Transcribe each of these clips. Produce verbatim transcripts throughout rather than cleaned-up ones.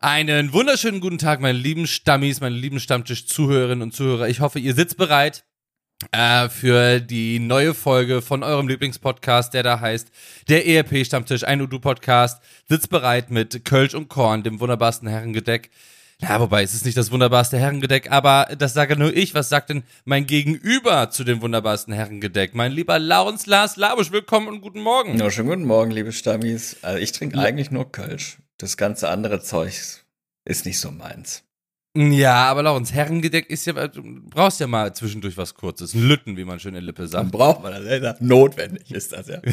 Einen wunderschönen guten Tag, meine lieben Stammis, meine lieben Stammtisch-Zuhörerinnen und Zuhörer. Ich hoffe, ihr sitzt bereit äh, für die neue Folge von eurem Lieblingspodcast, der da heißt der E R P-Stammtisch, ein Udu-Podcast. Sitzt bereit mit Kölsch und Korn, dem wunderbarsten Herrengedeck. Ja, wobei, es ist nicht das wunderbarste Herrengedeck, aber das sage nur ich. Was sagt denn mein Gegenüber zu dem wunderbarsten Herrengedeck? Mein lieber Laurens Lars Labusch, willkommen und guten Morgen. Ja, schönen guten Morgen, liebe Stammis. Also ich trinke ja. eigentlich nur Kölsch. Das ganze andere Zeug ist nicht so meins. Ja, aber Laurens, Herrengedeck ist ja, du brauchst ja mal zwischendurch was Kurzes. Ein Lütten, wie man schön in Lippe sagt. Dann braucht man das, ja. Notwendig ist das ja.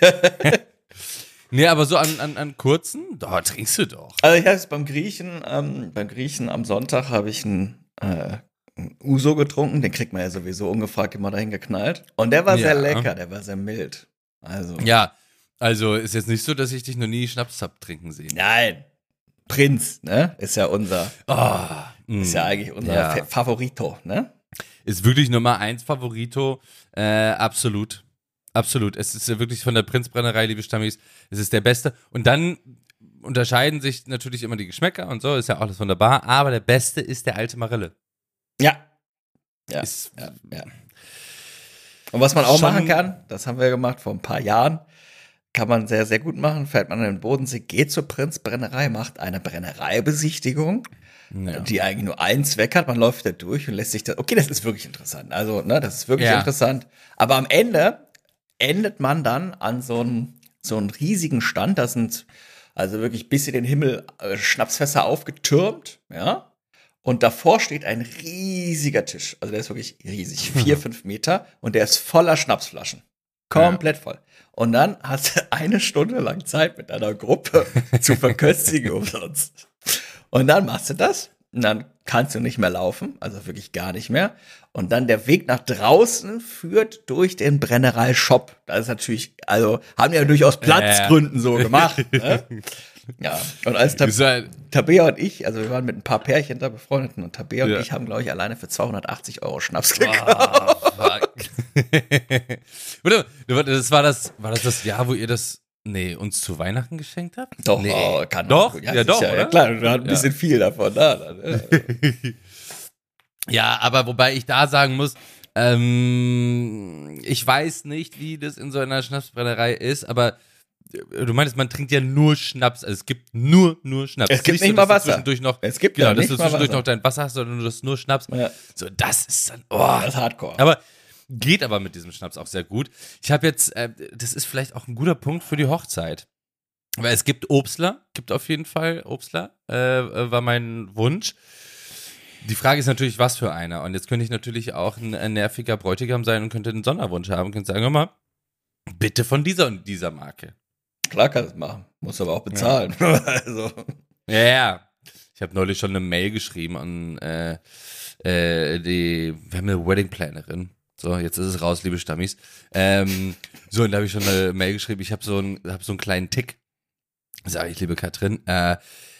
Nee, aber so an, an, an kurzen, da trinkst du doch. Also ich habe es beim Griechen, ähm, beim Griechen am Sonntag habe ich einen, äh, einen Uso getrunken, den kriegt man ja sowieso ungefragt immer dahin geknallt. Und der war ja. sehr lecker, der war sehr mild. Also. Ja, also ist jetzt nicht so, dass ich dich noch nie Schnaps hab trinken sehen. Nein, Prinz, ne, ist ja unser, oh, ist ja eigentlich unser ja. Fa- Favorito, ne? Ist wirklich Nummer eins Favorito, äh, absolut. Absolut, es ist ja wirklich von der Prinzbrennerei, liebe Stammis, es ist der Beste. Und dann unterscheiden sich natürlich immer die Geschmäcker und so, ist ja auch alles wunderbar, aber der Beste ist der alte Marille. Ja. Ja, ist, ja, ja. Und was man auch schon, machen kann, das haben wir gemacht vor ein paar Jahren, kann man sehr, sehr gut machen, fährt man in den Bodensee, geht zur Prinzbrennerei, macht eine Brennereibesichtigung, ja. die eigentlich nur einen Zweck hat, man läuft da durch und lässt sich das, okay, das ist wirklich interessant, also, ne, das ist wirklich ja. interessant, aber am Ende endet man dann an so einem so einen riesigen Stand, da sind also wirklich bis in den Himmel äh, Schnapsfässer aufgetürmt, ja, und davor steht ein riesiger Tisch, also der ist wirklich riesig, vier, fünf Meter, und der ist voller Schnapsflaschen, komplett voll. Und dann hast du eine Stunde lang Zeit mit deiner Gruppe zu verköstigen umsonst. Und dann machst du das, und dann kannst du nicht mehr laufen, also wirklich gar nicht mehr. Und dann der Weg nach draußen führt durch den Brennerei-Shop. Das ist natürlich, also haben ja durchaus Platzgründen so gemacht. Ne? Ja, und als Tab- Tabea und ich, also wir waren mit ein paar Pärchen da befreundet, und Tabea und ja. ich haben, glaube ich, alleine für zweihundertachtzig Euro Schnaps gekauft. Oh, fuck. das war das, war das das Jahr, wo ihr das Nee, uns zu Weihnachten geschenkt habt? Doch, nee. oh, kann doch, ja, ja doch, ja, oder? Ja, klar, du hast ein bisschen ja. viel davon da. Ja. Ja, aber wobei ich da sagen muss, ähm, ich weiß nicht, wie das in so einer Schnapsbrennerei ist, aber du meinst, man trinkt ja nur Schnaps, also es gibt nur, nur Schnaps. Es gibt nicht, nicht so, mal Wasser. Noch, es gibt genau, ja dass nicht du zwischendurch Wasser. noch dein Wasser hast, sondern du hast nur Schnaps. Ja. So, das ist dann, oh. Das ist Hardcore. Aber geht aber mit diesem Schnaps auch sehr gut. Ich habe jetzt, äh, das ist vielleicht auch ein guter Punkt für die Hochzeit. Weil es gibt Obstler, gibt auf jeden Fall Obstler, äh, war mein Wunsch. Die Frage ist natürlich, was für einer. Und jetzt könnte ich natürlich auch ein, ein nerviger Bräutigam sein und könnte einen Sonderwunsch haben und könnte sagen, hör mal, bitte von dieser und dieser Marke. Klar kannst du machen, musst aber auch bezahlen. Ja, also. ja, ja. Ich habe neulich schon eine Mail geschrieben an äh, äh, die, wir haben eine Wedding-Plannerin. So, jetzt ist es raus, liebe Stammis. Ähm, so, und da habe ich schon eine Mail geschrieben, ich habe so, ein, hab so einen kleinen Tick. Sage ich, liebe Katrin, äh,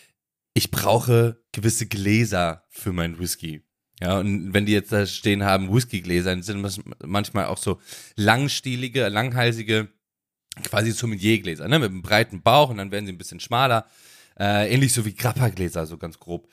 ich brauche gewisse Gläser für meinen Whisky. Ja, und wenn die jetzt da stehen haben, Whiskygläser, dann sind das manchmal auch so langstielige, langhalsige, quasi Sommeliergläser, ne, mit einem breiten Bauch, und dann werden sie ein bisschen schmaler, äh, ähnlich so wie Grappa-Gläser, so ganz grob.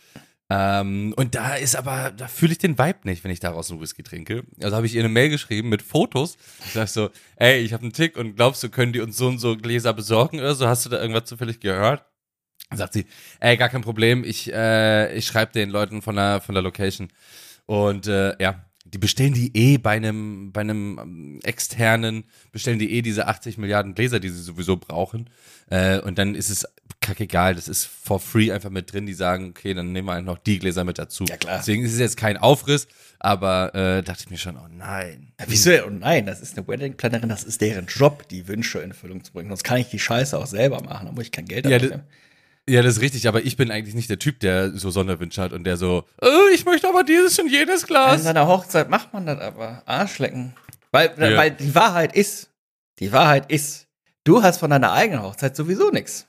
Ähm, und da ist aber, da fühle ich den Vibe nicht, wenn ich daraus einen Whisky trinke. Also habe ich ihr eine Mail geschrieben mit Fotos. Ich sag so, ey, ich habe einen Tick und glaubst du, können die uns so und so Gläser besorgen oder so? Hast du da irgendwas zufällig gehört? Dann sagt sie, ey, gar kein Problem, ich, äh, ich schreibe den Leuten von der, von der Location. Und äh, ja, die bestellen die eh bei einem, bei einem ähm, externen, bestellen die eh diese achtzig Milliarden Gläser, die sie sowieso brauchen. Äh, und dann ist es kackegal, das ist for free einfach mit drin. Die sagen, okay, dann nehmen wir einfach noch die Gläser mit dazu. Ja, klar. Deswegen ist es jetzt kein Aufriss, aber äh, dachte ich mir schon, oh nein. Ja, wieso? Oh nein, das ist eine Wedding-Plannerin, das ist deren Job, die Wünsche in Erfüllung zu bringen. Sonst kann ich die Scheiße auch selber machen, da muss ich kein Geld dafür ja, nehmen. Ja, das ist richtig, aber ich bin eigentlich nicht der Typ, der so Sonderwünsche hat und der so, äh, ich möchte aber dieses und jenes Glas. An seiner Hochzeit macht man das aber. Arschlecken. Weil, ja. weil die Wahrheit ist, die Wahrheit ist, du hast von deiner eigenen Hochzeit sowieso nichts.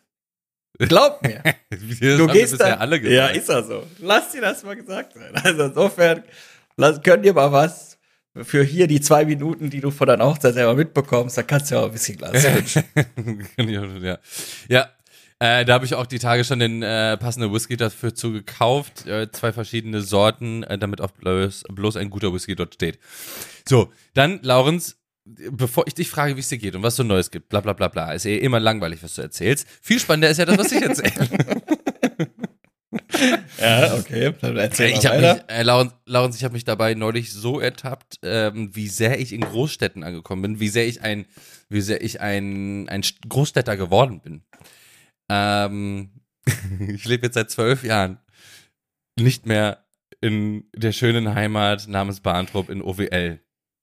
Glaub mir. Du gehst da. Alle ja, ist ja so. Lass dir das mal gesagt sein. Also insofern, lass, könnt ihr mal was für hier die zwei Minuten, die du von deiner Hochzeit selber mitbekommst, da kannst du ja auch ein bisschen Glas wünschen. ja. Ja. Äh, da habe ich auch die Tage schon den äh, passenden Whisky dafür zu gekauft. Äh, zwei verschiedene Sorten, äh, damit auch bloß, bloß ein guter Whisky dort steht. So, dann, Laurens, bevor ich dich frage, wie es dir geht und was so Neues gibt, bla bla bla bla, ist eh immer langweilig, was du erzählst. Viel spannender ist ja das, was ich erzähle. Ja, okay. Dann erzähl ich mal habe weiter. mich, äh, Laurens, Laurens, ich habe mich dabei neulich so ertappt, ähm, wie sehr ich in Großstädten angekommen bin, wie sehr ich ein, wie sehr ich ein, ein Großstädter geworden bin. Ähm, ich lebe jetzt seit zwölf Jahren nicht mehr in der schönen Heimat namens Bahntrup in O W L.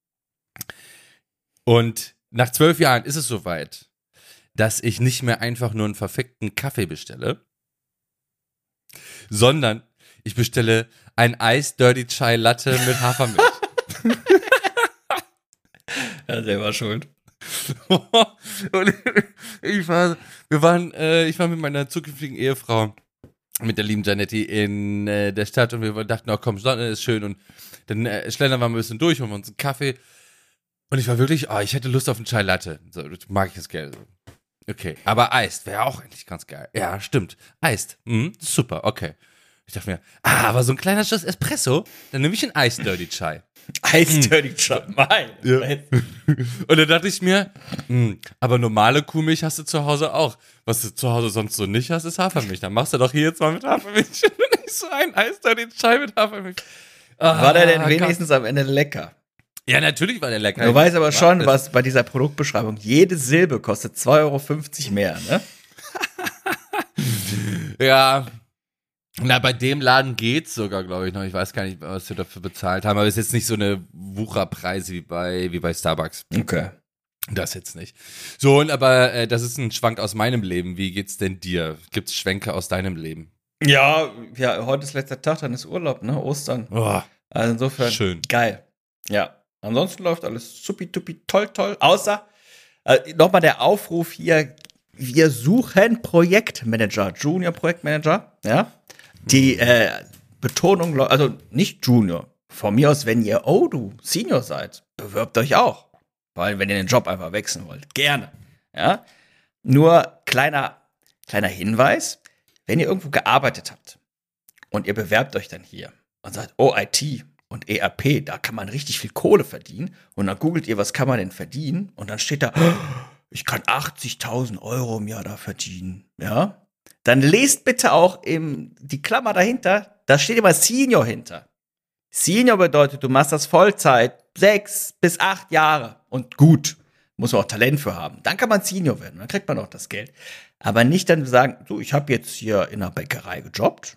Und nach zwölf Jahren ist es soweit, dass ich nicht mehr einfach nur einen verfickten Kaffee bestelle, sondern ich bestelle ein Eis Dirty Chai Latte mit Hafermilch. Ja, selber schuld. Und ich war, wir waren, äh, ich war mit meiner zukünftigen Ehefrau, mit der lieben Janetti in äh, der Stadt und wir dachten, oh komm, Sonne ist schön und dann äh, schlendern wir mal ein bisschen durch, holen wir uns einen Kaffee und ich war wirklich, oh, ich hätte Lust auf einen Chai Latte. So, mag ich das gerne. Okay, aber Eist wäre auch eigentlich ganz geil. Ja, stimmt. Eist, mhm, super, okay. Ich dachte mir, ah, aber so ein kleiner Schuss Espresso, dann nehme ich einen Eis Dirty Chai. Eis Dirty Chai, mein. Ja. Und dann dachte ich mir, mh, aber normale Kuhmilch hast du zu Hause auch. Was du zu Hause sonst so nicht hast, ist Hafermilch. Dann machst du doch hier jetzt mal mit Hafermilch. Und nicht so ein Eis Dirty Chai mit Hafermilch. Ah, War der denn Gott. wenigstens am Ende lecker? Ja, natürlich war der lecker. Du weißt aber schon, Warte. was bei dieser Produktbeschreibung, jede Silbe kostet zwei Euro fünfzig mehr, ne? Ja. Na, bei dem Laden geht's sogar, glaube ich, noch. Ich weiß gar nicht, was wir dafür bezahlt haben, aber es ist jetzt nicht so eine Wucherpreise wie bei, wie bei Starbucks. Okay. Das jetzt nicht. So, und aber äh, das ist ein Schwank aus meinem Leben. Wie geht's denn dir? Gibt's Schwänke aus deinem Leben? Ja, ja, heute ist letzter Tag, dann ist Urlaub, ne? Ostern. Oh, Also insofern, schön. geil. Ja. Ansonsten läuft alles supi-tupi, toll, toll. Außer, äh, nochmal der Aufruf hier, wir suchen Projektmanager, Junior-Projektmanager, ja. Die äh, Betonung, also nicht Junior. Von mir aus, wenn ihr, oh, du Senior seid, bewirbt euch auch. Weil, wenn ihr den Job einfach wechseln wollt, gerne. Ja. Nur kleiner, kleiner Hinweis, wenn ihr irgendwo gearbeitet habt und ihr bewerbt euch dann hier und sagt, oh, I T und E R P, da kann man richtig viel Kohle verdienen. Und dann googelt ihr, was kann man denn verdienen? Und dann steht da, ich kann achtzigtausend Euro im Jahr da verdienen. Ja. Dann lest bitte auch im, die Klammer dahinter, da steht immer Senior hinter. Senior bedeutet, du machst das Vollzeit, sechs bis acht Jahre und gut. Muss man auch Talent für haben. Dann kann man Senior werden, dann kriegt man auch das Geld. Aber nicht dann sagen, so, ich habe jetzt hier in einer Bäckerei gejobbt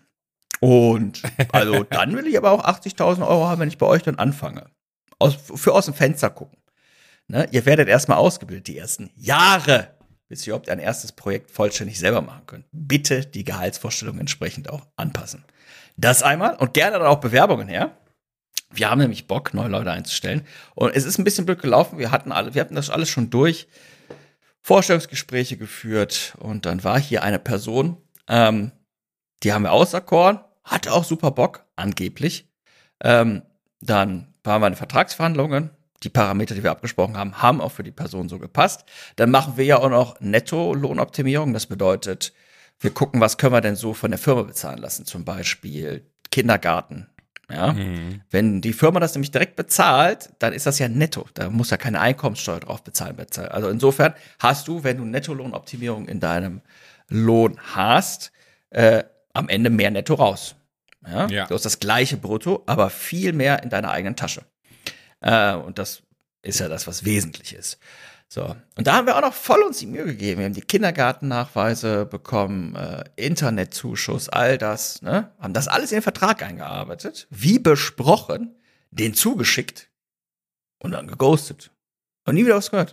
und also dann will ich aber auch achtzigtausend Euro haben, wenn ich bei euch dann anfange. Aus, für aus dem Fenster gucken. Ne? Ihr werdet erstmal ausgebildet, die ersten Jahre, bis ihr überhaupt ein erstes Projekt vollständig selber machen könnt. Bitte die Gehaltsvorstellung entsprechend auch anpassen. Das einmal und gerne dann auch Bewerbungen her. Wir haben nämlich Bock, neue Leute einzustellen. Und es ist ein bisschen blöd gelaufen. Wir hatten alle, wir hatten das alles schon durch. Vorstellungsgespräche geführt. Und dann war hier eine Person, ähm, die haben wir auserkoren. Hatte auch super Bock, angeblich. Ähm, dann waren wir in Vertragsverhandlungen. Die Parameter, die wir abgesprochen haben, haben auch für die Person so gepasst. Dann machen wir ja auch noch Netto-Lohnoptimierung. Das bedeutet, wir gucken, was können wir denn so von der Firma bezahlen lassen. Zum Beispiel Kindergarten. Ja, mhm. Wenn die Firma das nämlich direkt bezahlt, dann ist das ja netto. Da muss ja keine Einkommenssteuer drauf bezahlen. Also insofern hast du, wenn du Nettolohnoptimierung in deinem Lohn hast, äh, am Ende mehr netto raus. Ja? Ja. Du hast das gleiche Brutto, aber viel mehr in deiner eigenen Tasche. Äh, und das ist ja das, was wesentlich ist. So. Und da haben wir auch noch voll uns die Mühe gegeben. Wir haben die Kindergartennachweise bekommen, äh, Internetzuschuss, all das, ne? Haben das alles in den Vertrag eingearbeitet, wie besprochen, den zugeschickt und dann geghostet. Und nie wieder was gehört.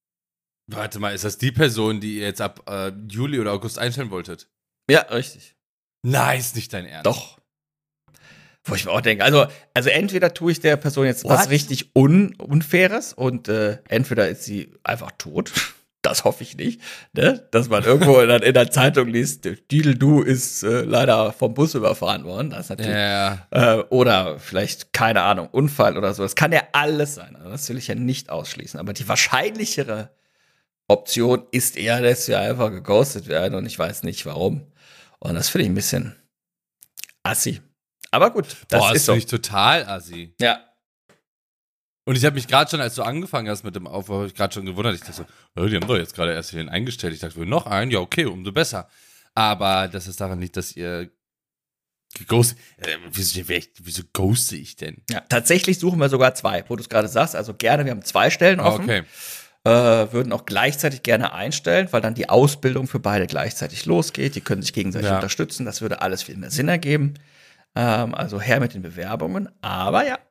Warte mal, ist das die Person, die ihr jetzt ab äh, Juli oder August einstellen wolltet? Ja, richtig. Nein, ist nicht dein Ernst. Doch. Wo ich mir auch denke, also, also entweder tue ich der Person jetzt What? was richtig un Unfaires und äh, entweder ist sie einfach tot. Das hoffe ich nicht, ne? Dass man irgendwo in der, in der Zeitung liest, Didel Du ist äh, leider vom Bus überfahren worden. Das ist natürlich, ja. äh, oder vielleicht, keine Ahnung, Unfall oder so. Das kann ja alles sein. Also das will ich ja nicht ausschließen. Aber die wahrscheinlichere Option ist eher, dass wir einfach geghostet werden und ich weiß nicht warum. Und das finde ich ein bisschen assi. Aber gut, das Boah, ist das so. finde ich total assi. Ja. Und ich habe mich gerade schon, als du angefangen hast mit dem Aufbau, habe ich gerade schon gewundert. Ich dachte so, oh, die haben doch jetzt gerade erst hier eingestellt. Ich dachte, wir noch einen? Ja, okay, umso besser. Aber das ist daran nicht, dass ihr geghostet. Äh, wieso, wieso ghoste ich denn? Ja, tatsächlich suchen wir sogar zwei, wo du es gerade sagst. Also gerne, wir haben zwei Stellen offen. Okay. Äh, würden auch gleichzeitig gerne einstellen, weil dann die Ausbildung für beide gleichzeitig losgeht. Die können sich gegenseitig Ja. unterstützen. Das würde alles viel mehr Sinn ergeben. Ähm, also her mit den Bewerbungen. Aber ja,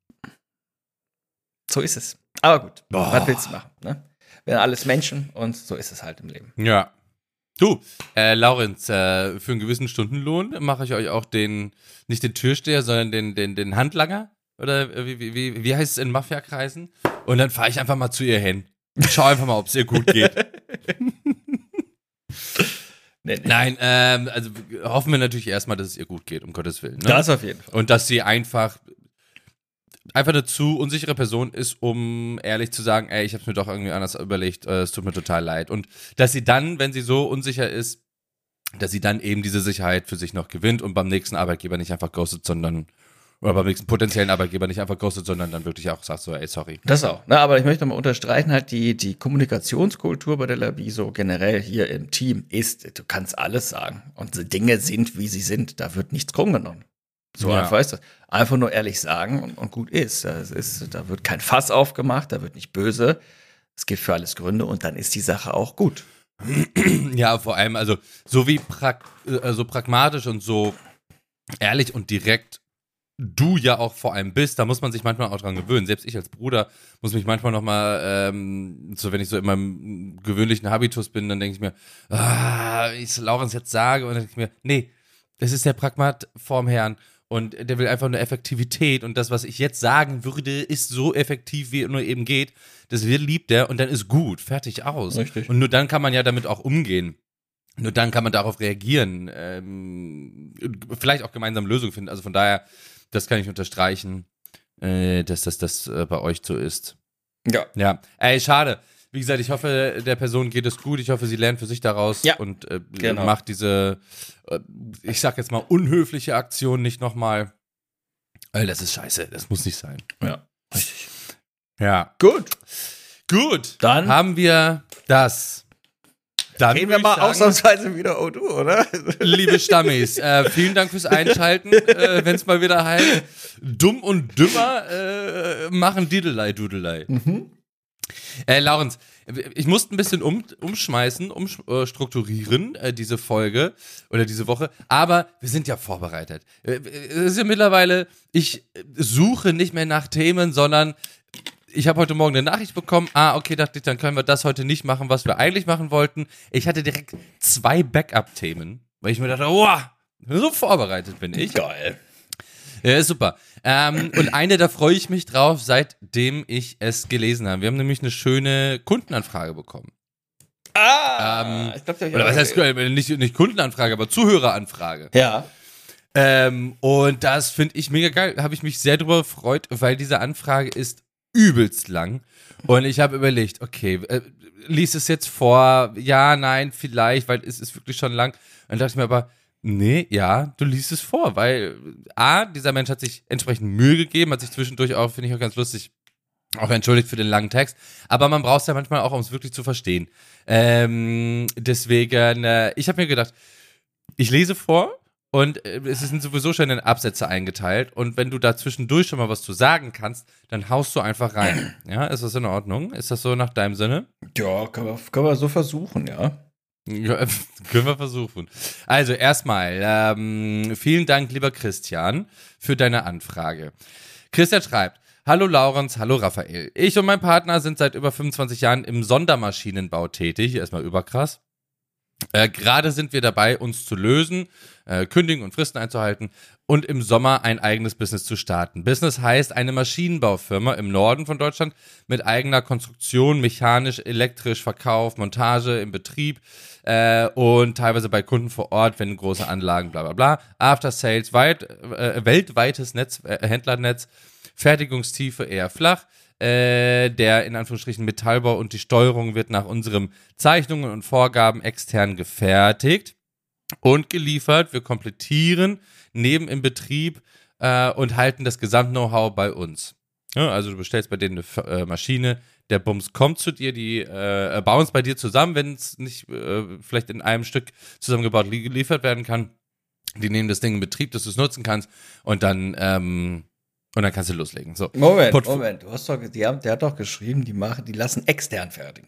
so ist es. Aber gut, Boah. was willst du machen? Ne? Wir sind alles Menschen und so ist es halt im Leben. Ja. Du, äh, Laurenz, äh, für einen gewissen Stundenlohn mache ich euch auch den, nicht den Türsteher, sondern den, den, den Handlanger. Oder wie, wie, wie, wie heißt es in Mafia-Kreisen? Und dann fahre ich einfach mal zu ihr hin. Schau einfach mal, ob es ihr gut geht. Nee, nee. Nein, ähm, also hoffen wir natürlich erstmal, dass es ihr gut geht, um Gottes Willen. Ne? Das auf jeden Fall. Und dass sie einfach einfach eine zu unsichere Person ist, um ehrlich zu sagen, ey, ich habe mir doch irgendwie anders überlegt, äh, es tut mir total leid. Und dass sie dann, wenn sie so unsicher ist, dass sie dann eben diese Sicherheit für sich noch gewinnt und beim nächsten Arbeitgeber nicht einfach ghostet, sondern oder beim nächsten potenziellen Arbeitgeber nicht einfach ghostet, sondern dann wirklich auch sagt so, ey, sorry. Das auch. Ne, aber ich möchte mal unterstreichen, halt die, die Kommunikationskultur bei der Labiso generell hier im Team ist, du kannst alles sagen. Und die Dinge sind, wie sie sind. Da wird nichts krumm genommen. So Ja. einfach ist das. Einfach nur ehrlich sagen und, und gut ist. Das ist. Da wird kein Fass aufgemacht, da wird nicht böse. Es gibt für alles Gründe und dann ist die Sache auch gut. Ja, vor allem, also so wie prag äh, so pragmatisch und so ehrlich und direkt du ja auch vor allem bist, da muss man sich manchmal auch dran gewöhnen. Selbst ich als Bruder muss mich manchmal noch mal, ähm, so wenn ich so in meinem gewöhnlichen Habitus bin, dann denke ich mir, ah, ich es Laurenz jetzt sage, und dann denke ich mir, nee, das ist der Pragmat vorm Herrn und der will einfach nur Effektivität und das, was ich jetzt sagen würde, ist so effektiv, wie es nur eben geht. Das liebt er und dann ist gut, fertig aus. Richtig. Und nur dann kann man ja damit auch umgehen. Nur dann kann man darauf reagieren, ähm, vielleicht auch gemeinsam Lösungen finden. Also von daher, das kann ich unterstreichen, äh, dass das, das äh, bei euch so ist. Ja. Ja, ey, schade. Wie gesagt, ich hoffe, der Person geht es gut. Ich hoffe, sie lernt für sich daraus Ja, und äh, genau. macht diese, äh, ich sag jetzt mal, unhöfliche Aktion nicht nochmal. Weil das ist scheiße, das muss nicht sein. Ja. Richtig. Ja. Gut. Gut, Dann haben wir das. Dann reden wir würd ich mal sagen, ausnahmsweise wieder oh du, oder? liebe Stammis, äh, vielen Dank fürs Einschalten, äh, wenn es mal wieder heißt, dumm und dümmer äh, machen Didelei, Dudelei. Mhm. Äh, Laurenz, ich musste ein bisschen um, umschmeißen, umstrukturieren, äh, diese Folge oder diese Woche, aber wir sind ja vorbereitet. Äh, es ist ja mittlerweile, ich suche nicht mehr nach Themen, sondern ich habe heute Morgen eine Nachricht bekommen, ah, okay, dachte ich, dann können wir das heute nicht machen, was wir eigentlich machen wollten. Ich hatte direkt zwei Backup-Themen, weil ich mir dachte, wow, so vorbereitet bin ich. Geil. Ja, ist super. Ähm, und eine, da freue ich mich drauf, seitdem ich es gelesen habe. Wir haben nämlich eine schöne Kundenanfrage bekommen. Ah, Ähm, ich glaub, die hab ich Oder auch was heißt, gesehen. äh, nicht, nicht Kundenanfrage, aber Zuhöreranfrage. Ja. Ähm, und das finde ich mega geil. Habe ich mich sehr drüber gefreut, weil diese Anfrage ist übelst lang. Und ich habe überlegt, okay, äh, lies es jetzt vor, ja, nein, vielleicht, weil es ist wirklich schon lang. Und dann dachte ich mir aber, nee, ja, du liest es vor, weil A, dieser Mensch hat sich entsprechend Mühe gegeben, hat sich zwischendurch auch, finde ich auch ganz lustig, auch entschuldigt für den langen Text, aber man braucht es ja manchmal auch, um es wirklich zu verstehen. Ähm, deswegen, äh, ich habe mir gedacht, ich lese vor und äh, es sind sowieso schon in Absätze eingeteilt und wenn du da zwischendurch schon mal was zu sagen kannst, dann haust du einfach rein. Ja, ist das in Ordnung? Ist das so nach deinem Sinne? Ja, können wir, können wir so versuchen, ja. Ja, können wir versuchen. Also erstmal, ähm, vielen Dank, lieber Christian, für deine Anfrage. Christian schreibt, hallo Laurenz, hallo Raphael. Ich und mein Partner sind seit über fünfundzwanzig Jahren im Sondermaschinenbau tätig. Erstmal überkrass. Äh, Gerade sind wir dabei, uns zu lösen, äh, kündigen und Fristen einzuhalten und im Sommer ein eigenes Business zu starten. Business heißt eine Maschinenbaufirma im Norden von Deutschland mit eigener Konstruktion, mechanisch, elektrisch, Verkauf, Montage im Betrieb äh, und teilweise bei Kunden vor Ort, wenn große Anlagen, bla bla bla. After Sales, weit, äh, weltweites Netz, äh, Händlernetz, Fertigungstiefe eher flach. äh, der in Anführungsstrichen Metallbau und die Steuerung wird nach unseren Zeichnungen und Vorgaben extern gefertigt und geliefert. Wir komplettieren neben im Betrieb äh, und halten das Gesamt-Know-how bei uns. Ja, also du bestellst bei denen eine äh, Maschine, der Bums kommt zu dir, die äh, bauen es bei dir zusammen, wenn es nicht äh, vielleicht in einem Stück zusammengebaut li- geliefert werden kann. Die nehmen das Ding in Betrieb, dass du es nutzen kannst und dann ähm, und dann kannst du loslegen. So. Moment, Portf- Moment, du hast doch, die haben, der hat doch geschrieben, die machen, die lassen extern fertigen.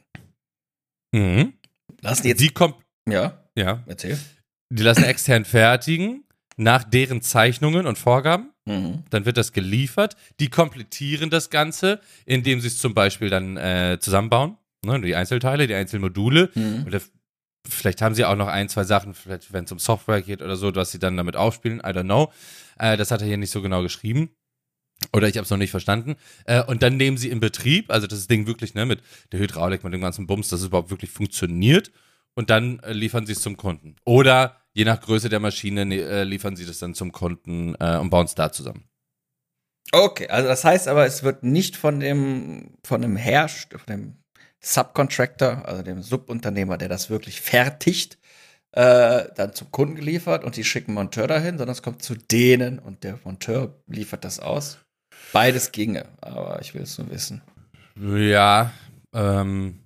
Mhm. Lassen die jetzt, Die kommt, ja, ja, erzähl. die lassen extern fertigen nach deren Zeichnungen und Vorgaben. Mhm. Dann wird das geliefert. Die komplettieren das Ganze, indem sie es zum Beispiel dann äh, zusammenbauen. Ne, die Einzelteile, die Einzelmodule. Mhm. Oder f- vielleicht haben sie auch noch ein, zwei Sachen, vielleicht wenn es um Software geht oder so, was sie dann damit aufspielen. I don't know. Äh, das hat er hier nicht so genau geschrieben. Oder ich habe es noch nicht verstanden. Äh, und dann nehmen sie in Betrieb, also das Ding wirklich ne, mit der Hydraulik, mit dem ganzen Bums, dass es überhaupt wirklich funktioniert. Und dann äh, liefern sie es zum Kunden. Oder je nach Größe der Maschine ne, äh, liefern sie das dann zum Kunden äh, und bauen es da zusammen. Okay, also das heißt aber, es wird nicht von dem, von dem Herst, von dem Subcontractor, also dem Subunternehmer, der das wirklich fertigt, äh, dann zum Kunden geliefert und die schicken einen Monteur dahin, sondern es kommt zu denen und der Monteur liefert das aus. Beides ginge, aber ich will es nur wissen. Ja, ähm,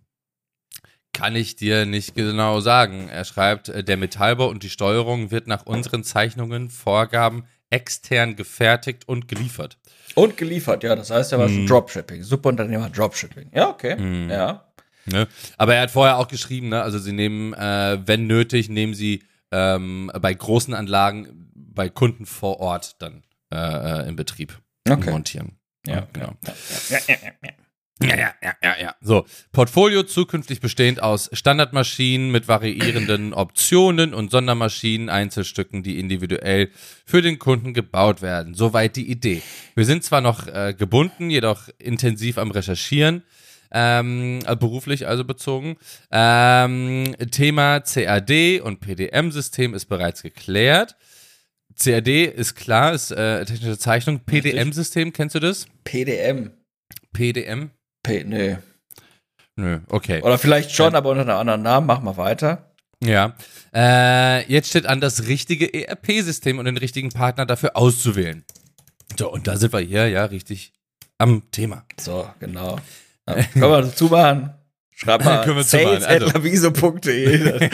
kann ich dir nicht genau sagen. Er schreibt, äh, der Metallbau und die Steuerung wird nach unseren Zeichnungen, Vorgaben extern gefertigt und geliefert. Und geliefert, ja, das heißt ja was Mhm. Dropshipping, Subunternehmer Dropshipping. Ja, okay, Mhm. ja. Ne? Aber er hat vorher auch geschrieben, ne? Also sie nehmen, äh, wenn nötig, nehmen sie ähm, bei großen Anlagen bei Kunden vor Ort dann äh, in Betrieb Okay. montieren. Ja, genau. Ja, ja, ja, ja, ja. Ja, ja, ja, ja, ja. So, Portfolio zukünftig bestehend aus Standardmaschinen mit variierenden Optionen und Sondermaschinen, Einzelstücken, die individuell für den Kunden gebaut werden. Soweit die Idee. Wir sind zwar noch äh, gebunden, jedoch intensiv am Recherchieren, ähm, beruflich also bezogen. Ähm, Thema C A D und P D M-System ist bereits geklärt. C A D ist klar, ist äh, technische Zeichnung. P D M-System, kennst du das? P D M. P D M? P, nö. Nö, okay. Oder vielleicht schon, aber unter einem anderen Namen. Mach mal weiter. Ja. Äh, jetzt steht an, das richtige E R P-System und den richtigen Partner dafür auszuwählen. So, und da sind wir hier, ja, richtig am Thema. So, genau. Ja, können wir dazu machen? Schreib mal Können wir zumachen, sales also. at laviso punkt de.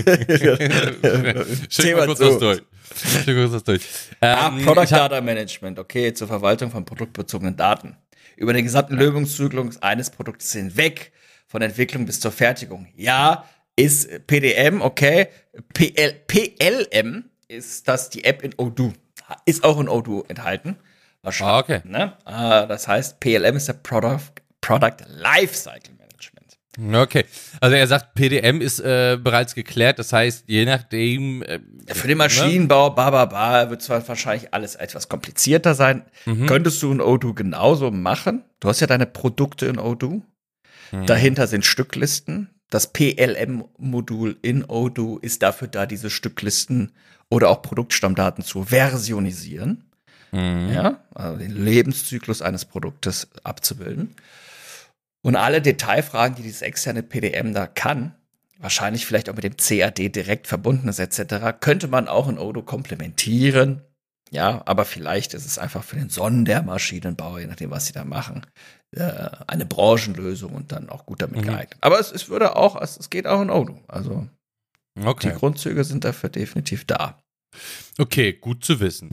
Schick mal kurz das durch. Schick kurz das durch. Ah, Ähm, Product ich hab- Data Management, okay, zur Verwaltung von produktbezogenen Daten. Über den gesamten Lebenszyklus eines Produktes hinweg, von Entwicklung bis zur Fertigung. Ja, ist P D M, okay. P L, P L M ist das die App in Odoo. Ist auch in Odoo enthalten. Wahrscheinlich. Ah, okay. Ne? Ah, das heißt, P L M ist der Product, Product Lifecycle Management. Okay, also er sagt, P D M ist äh, bereits geklärt, das heißt, je nachdem. Äh, Für den Maschinenbau, ba, ba, ba, wird zwar wahrscheinlich alles etwas komplizierter sein. Mhm. Könntest du in Odoo genauso machen? Du hast ja deine Produkte in Odoo. Mhm. Dahinter sind Stücklisten. Das P L M-Modul in Odoo ist dafür da, diese Stücklisten oder auch Produktstammdaten zu versionisieren. Mhm. Ja, also den Lebenszyklus eines Produktes abzubilden. Und alle Detailfragen, die dieses externe P D M da kann, wahrscheinlich vielleicht auch mit dem C A D direkt verbunden ist et cetera, könnte man auch in Odoo komplementieren. Ja, aber vielleicht ist es einfach für den Sondermaschinenbauer, je nachdem, was sie da machen, äh, eine Branchenlösung und dann auch gut damit Mhm. geeignet. Aber es, es würde auch, es, es geht auch in Odoo. Also Okay. die Grundzüge sind dafür definitiv da. Okay, gut zu wissen.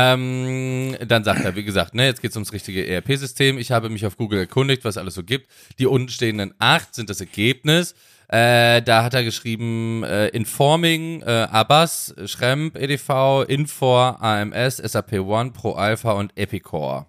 Ähm, dann sagt er, wie gesagt, ne, jetzt geht es ums richtige E R P-System. Ich habe mich auf Google erkundigt, was alles so gibt. Die untenstehenden acht sind das Ergebnis. Äh, da hat er geschrieben, äh, Informing, äh, Abbas, Schremp, E D V, Infor, A M S, S A P One, Pro Alpha und Epicor.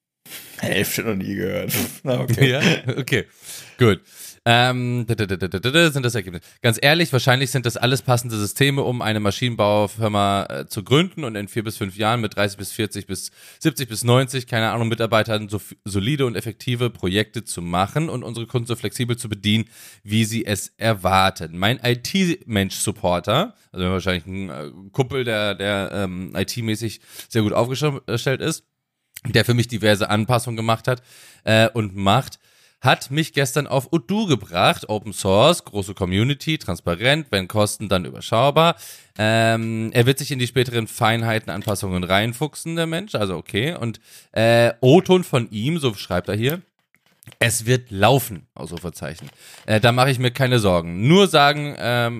Hälfte noch nie gehört. Na, okay. Ja, okay, gut. Ähm, da, da, da, da, da, da sind das Ergebnisse. Ganz ehrlich, wahrscheinlich sind das alles passende Systeme, um eine Maschinenbaufirma äh, zu gründen und in vier bis fünf Jahren mit dreißig bis vierzig bis siebzig bis neunzig, keine Ahnung, Mitarbeitern so f- solide und effektive Projekte zu machen und unsere Kunden so flexibel zu bedienen, wie sie es erwarten. Mein I T-Mensch-Supporter, also wahrscheinlich ein äh, Kumpel, der, der ähm, I T-mäßig sehr gut aufgestellt ist, der für mich diverse Anpassungen gemacht hat äh, und macht, hat mich gestern auf Odoo gebracht. Open Source, große Community, transparent, wenn Kosten, dann überschaubar. Ähm, er wird sich in die späteren Feinheiten, Anpassungen reinfuchsen, der Mensch, also okay. Und äh, O-Ton von ihm, so schreibt er hier, es wird laufen, Ausrufezeichen. Äh, da mache ich mir keine Sorgen. Nur sagen, ähm,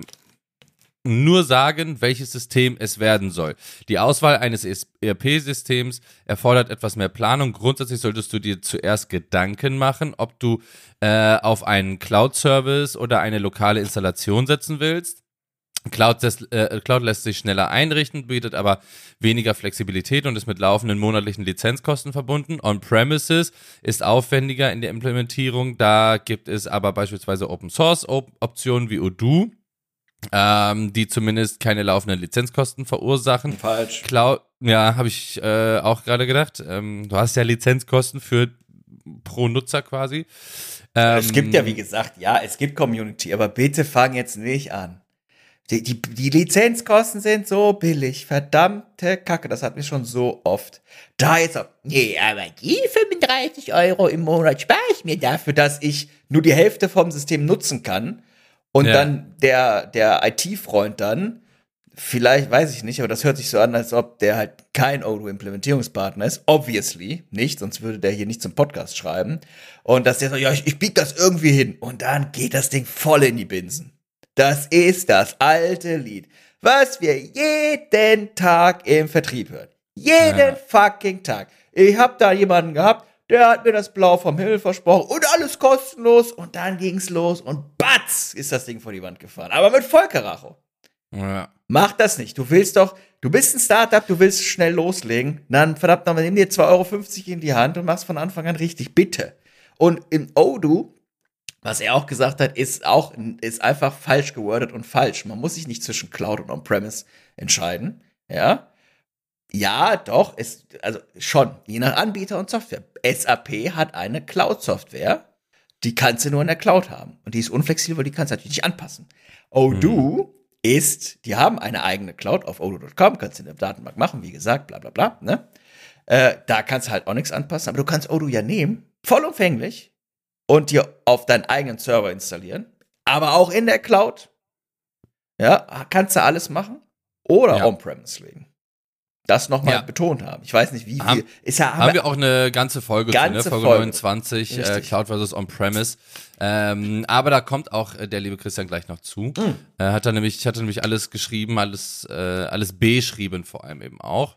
nur sagen, welches System es werden soll. Die Auswahl eines E R P-Systems erfordert etwas mehr Planung. Grundsätzlich solltest du dir zuerst Gedanken machen, ob du äh, auf einen Cloud-Service oder eine lokale Installation setzen willst. Cloud, äh, Cloud lässt sich schneller einrichten, bietet aber weniger Flexibilität und ist mit laufenden monatlichen Lizenzkosten verbunden. On-Premises ist aufwendiger in der Implementierung. Da gibt es aber beispielsweise Open-Source-Optionen wie Odoo, Ähm, die zumindest keine laufenden Lizenzkosten verursachen. Falsch. Cloud, ja, habe ich äh, auch gerade gedacht. Ähm, du hast ja Lizenzkosten für pro Nutzer quasi. Ähm, es gibt ja, wie gesagt, ja, es gibt Community, aber bitte fang jetzt nicht an. Die, die, die Lizenzkosten sind so billig, verdammte Kacke, das hatten wir schon so oft. Da jetzt auch, nee, aber die fünfunddreißig Euro im Monat spare ich mir dafür, dass ich nur die Hälfte vom System nutzen kann. Und ja. dann der, der I T-Freund dann, vielleicht, weiß ich nicht, aber das hört sich so an, als ob der halt kein Odoo-Implementierungspartner ist. Obviously nicht, sonst würde der hier nicht zum Podcast schreiben. Und dass der so, ja, ich, ich biege das irgendwie hin. Und dann geht das Ding voll in die Binsen. Das ist das alte Lied, was wir jeden Tag im Vertrieb hören. Jeden ja. fucking Tag. Ich hab da jemanden gehabt, der hat mir das Blau vom Himmel versprochen und alles kostenlos. Und dann ging's los und batz ist das Ding vor die Wand gefahren. Aber mit Vollkaracho. Ja. Mach das nicht. Du willst doch, du bist ein Startup, du willst schnell loslegen. Dann, verdammt nochmal, nimm dir zwei Euro fünfzig in die Hand und mach's von Anfang an richtig. Bitte. Und im Odoo, was er auch gesagt hat, ist auch, ist einfach falsch gewordet und falsch. Man muss sich nicht zwischen Cloud und On-Premise entscheiden. Ja. Ja, doch, es, also schon, je nach Anbieter und Software. S A P hat eine Cloud-Software, die kannst du nur in der Cloud haben. Und die ist unflexibel, weil die kannst du natürlich nicht anpassen. Odoo hm. ist, die haben eine eigene Cloud auf odoo Punkt com, kannst du in der Datenbank machen, wie gesagt, bla bla bla. Ne? Äh, da kannst du halt auch nichts anpassen, aber du kannst Odoo ja nehmen, vollumfänglich, und dir auf deinen eigenen Server installieren, aber auch in der Cloud. Ja, kannst du alles machen oder ja. On-Premise legen. Das nochmal ja. betont haben. Ich weiß nicht, wie viel. Haben, ist ja, haben, haben wir auch eine ganze Folge ganze zu, ne? Folge, Folge neunundzwanzig, äh, Cloud versus On-Premise. Ähm, aber da kommt auch äh, der liebe Christian gleich noch zu. Mhm. Äh, hat er nämlich, ich hatte nämlich alles geschrieben, alles, äh, alles beschrieben vor allem eben auch.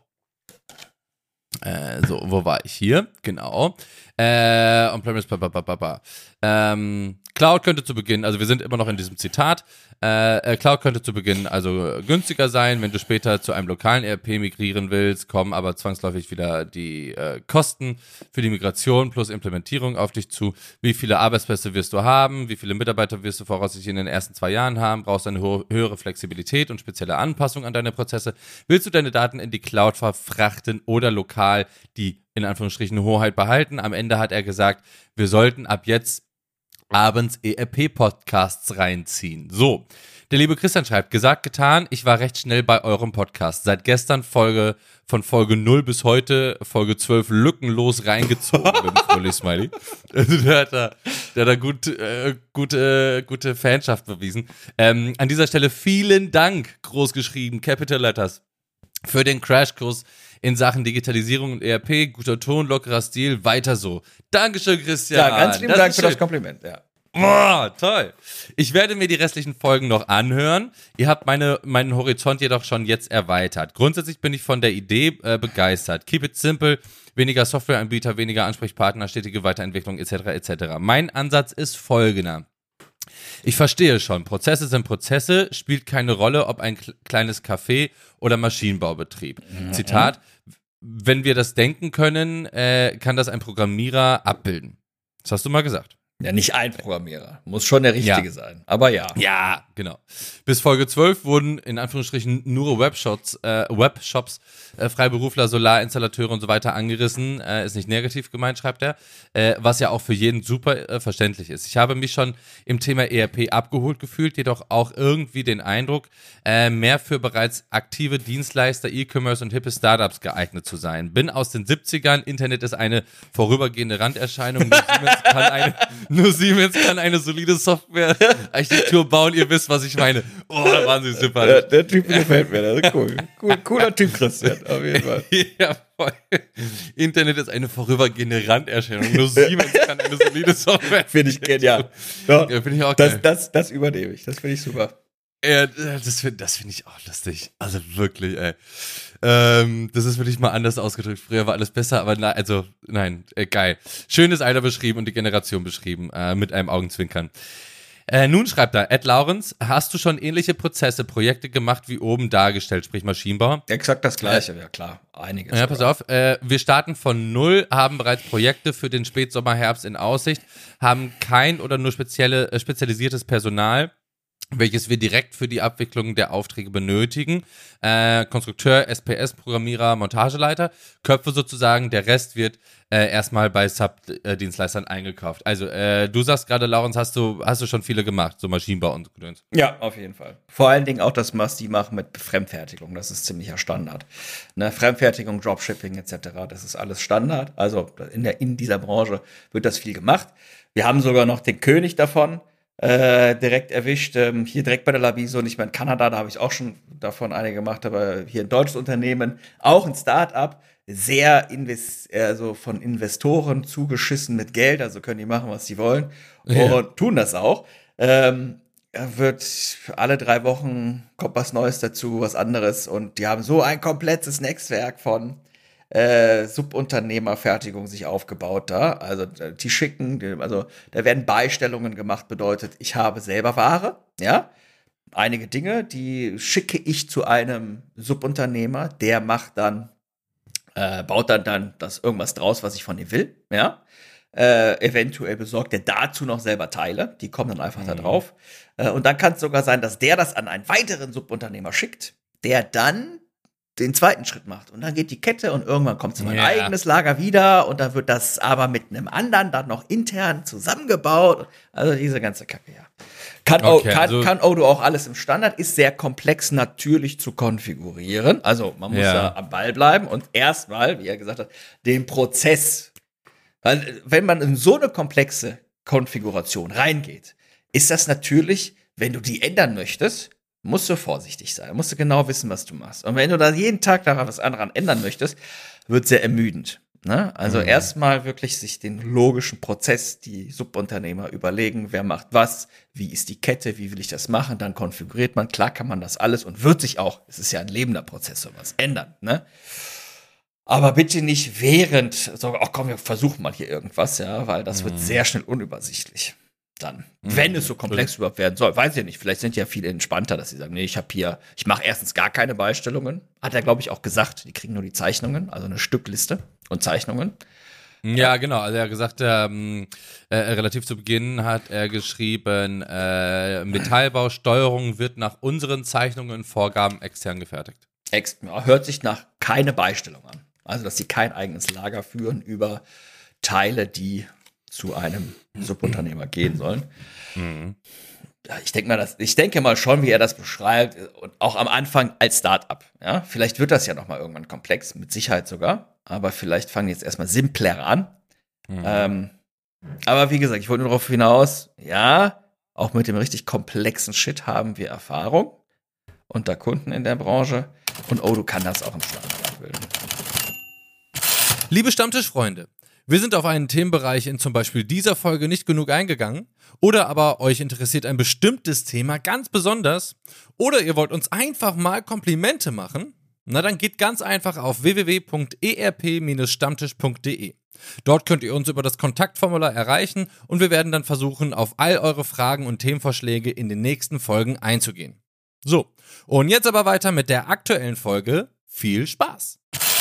Äh, so, wo war ich hier? Genau. Äh, On-Premise, babababa. Ähm, Cloud könnte zu Beginn, also wir sind immer noch in diesem Zitat, äh, Cloud könnte zu Beginn also günstiger sein, wenn du später zu einem lokalen E R P migrieren willst, kommen aber zwangsläufig wieder die äh, Kosten für die Migration plus Implementierung auf dich zu. Wie viele Arbeitsplätze wirst du haben? Wie viele Mitarbeiter wirst du voraussichtlich in den ersten zwei Jahren haben? Brauchst du eine ho- höhere Flexibilität und spezielle Anpassung an deine Prozesse? Willst du deine Daten in die Cloud verfrachten oder lokal die in Anführungsstrichen Hoheit behalten? Am Ende hat er gesagt, wir sollten ab jetzt abends E R P-Podcasts reinziehen. So, der liebe Christian schreibt, gesagt, getan, ich war recht schnell bei eurem Podcast. Seit gestern Folge von Folge null bis heute Folge zwölf lückenlos reingezogen mit dem Fröhlich-Smiley. Also der hat da, der hat da gut, äh, gute, gute Fanschaft bewiesen. Ähm, an dieser Stelle vielen Dank, groß geschrieben, Capital Letters, für den Crashkurs in Sachen Digitalisierung und E R P, guter Ton, lockerer Stil, weiter so. Dankeschön, Christian. Ja, ganz lieben das Dank für schön. das Kompliment, ja. Oh, toll. Ich werde mir die restlichen Folgen noch anhören. Ihr habt meine, meinen Horizont jedoch schon jetzt erweitert. Grundsätzlich bin ich von der Idee äh, begeistert. Keep it simple, weniger Softwareanbieter, weniger Ansprechpartner, stetige Weiterentwicklung et cetera et cetera. Mein Ansatz ist folgender. Ich verstehe schon, Prozesse sind Prozesse, spielt keine Rolle, ob ein k- kleines Café oder Maschinenbaubetrieb. Mhm. Zitat, wenn wir das denken können, äh, kann das ein Programmierer abbilden. Das hast du mal gesagt. Ja, nicht ein Programmierer. Muss schon der Richtige ja. sein. Aber ja. Ja, genau. Bis Folge zwölf wurden in Anführungsstrichen nur Webshops, äh, Webshops, äh, Freiberufler, Solarinstallateure und so weiter angerissen. Äh, ist nicht negativ gemeint, schreibt er. Äh, was ja auch für jeden super äh, verständlich ist. Ich habe mich schon im Thema E R P abgeholt gefühlt, jedoch auch irgendwie den Eindruck, äh, mehr für bereits aktive Dienstleister, E-Commerce und hippe Startups geeignet zu sein. Bin aus den siebzigern, Internet ist eine vorübergehende Randerscheinung, nur Siemens kann eine, nur Siemens kann eine solide Software-Architektur bauen, ihr wisst, was ich meine. Oh, da waren sie super. Der, der Typ gefällt mir, das ist cool. cool. Cooler Typ, Christian, auf jeden Fall. Ja, voll. Internet ist eine vorübergehende Randerscheinung, nur Siemens kann eine solide Software. Finde ich genial. Ja, ja, finde ich auch das, geil. das, das übernehme ich, das finde ich super. Ja, das finde das find ich auch lustig. Also wirklich, ey. Ähm, das ist wirklich mal anders ausgedrückt. Früher war alles besser, aber na, also, nein, äh, geil. Schönes Alter beschrieben und die Generation beschrieben, äh, mit einem Augenzwinkern. Äh, nun schreibt er, Ed Lawrence, hast du schon ähnliche Prozesse, Projekte gemacht wie oben dargestellt, sprich Maschinenbau? Exakt das Gleiche, ja klar, einiges. Ja, pass auf, äh, wir starten von null, haben bereits Projekte für den Spätsommer, Herbst in Aussicht, haben kein oder nur spezielle, äh, spezialisiertes Personal, welches wir direkt für die Abwicklung der Aufträge benötigen. Äh, Konstrukteur, S P S-Programmierer, Montageleiter, Köpfe sozusagen, der Rest wird äh, erstmal bei Sub-Dienstleistern eingekauft. Also äh, du sagst gerade, Laurens, hast du, hast du schon viele gemacht, so Maschinenbau und Gedöns? Ja, auf jeden Fall. Vor allen Dingen auch das, was die machen mit Fremdfertigung, das ist ziemlicher Standard. Ne, Fremdfertigung, Dropshipping et cetera, das ist alles Standard. Also in, der, in dieser Branche wird das viel gemacht. Wir haben sogar noch den König davon, Äh, direkt erwischt, ähm, hier direkt bei der Labiso, nicht mehr in Kanada, da habe ich auch schon davon einige gemacht, aber hier ein deutsches Unternehmen, auch ein Start-up, sehr invest also von Investoren zugeschissen mit Geld, also können die machen, was sie wollen und ja. tun das auch. Ähm, wird alle drei Wochen kommt was Neues dazu, was anderes und die haben so ein komplettes Netzwerk von Äh, Subunternehmerfertigung sich aufgebaut da. Also die schicken, die, also da werden Beistellungen gemacht, bedeutet, ich habe selber Ware, ja. Einige Dinge, die schicke ich zu einem Subunternehmer, der macht dann, äh, baut dann, dann das irgendwas draus, was ich von ihm will, ja. Äh, eventuell besorgt er dazu noch selber Teile, die kommen dann einfach mhm. da drauf. Äh, und dann kann es sogar sein, dass der das an einen weiteren Subunternehmer schickt, der dann den zweiten Schritt macht. Und dann geht die Kette und irgendwann kommt so mein ja. eigenes Lager wieder und dann wird das aber mit einem anderen dann noch intern zusammengebaut. Also diese ganze Kacke, ja. Kann, okay, o, kann, also kann Odoo auch alles im Standard, ist sehr komplex natürlich zu konfigurieren. Also man muss ja. da am Ball bleiben und erstmal, wie er gesagt hat, den Prozess. Weil wenn man in so eine komplexe Konfiguration reingeht, ist das natürlich, wenn du die ändern möchtest, musst du vorsichtig sein, musst du genau wissen, was du machst. Und wenn du da jeden Tag daran was daran ändern möchtest, wird sehr ermüdend. Ne? Also mhm. erstmal wirklich sich den logischen Prozess, die Subunternehmer überlegen, wer macht was, wie ist die Kette, wie will ich das machen, dann konfiguriert man, klar kann man das alles und wird sich auch, es ist ja ein lebender Prozess, sowas ändern. Ne? Aber bitte nicht während, so, ach komm, wir versuchen mal hier irgendwas, ja, weil das mhm. wird sehr schnell unübersichtlich. Dann, mhm. wenn es so komplex mhm. überhaupt werden soll, weiß ich nicht, vielleicht sind ja viele entspannter, dass sie sagen, nee, ich habe hier, ich mache erstens gar keine Beistellungen, hat er, glaube ich, auch gesagt, die kriegen nur die Zeichnungen, also eine Stückliste und Zeichnungen. Ja, genau, also er hat gesagt, ähm, äh, relativ zu Beginn hat er geschrieben, äh, Metallbausteuerung wird nach unseren Zeichnungen und Vorgaben extern gefertigt. Ex- hört sich nach keine Beistellung an, also dass sie kein eigenes Lager führen über Teile, die zu einem Subunternehmer gehen sollen. Mhm. Ich denke mal, das, ich denke mal schon, wie er das beschreibt, und auch am Anfang als Start-up. Ja? Vielleicht wird das ja noch mal irgendwann komplex, mit Sicherheit sogar, aber vielleicht fangen jetzt erstmal simpler an. Mhm. Ähm, aber wie gesagt, ich wollte nur darauf hinaus, ja, auch mit dem richtig komplexen Shit haben wir Erfahrung unter Kunden in der Branche und Odoo kann das auch im Standard abbilden. Liebe Stammtischfreunde, wir sind auf einen Themenbereich in zum Beispiel dieser Folge nicht genug eingegangen oder aber euch interessiert ein bestimmtes Thema ganz besonders oder ihr wollt uns einfach mal Komplimente machen, na dann geht ganz einfach auf w w w punkt e r p stammtisch punkt d e. Dort könnt ihr uns über das Kontaktformular erreichen und wir werden dann versuchen, auf all eure Fragen und Themenvorschläge in den nächsten Folgen einzugehen. So, und jetzt aber weiter mit der aktuellen Folge. Viel Spaß!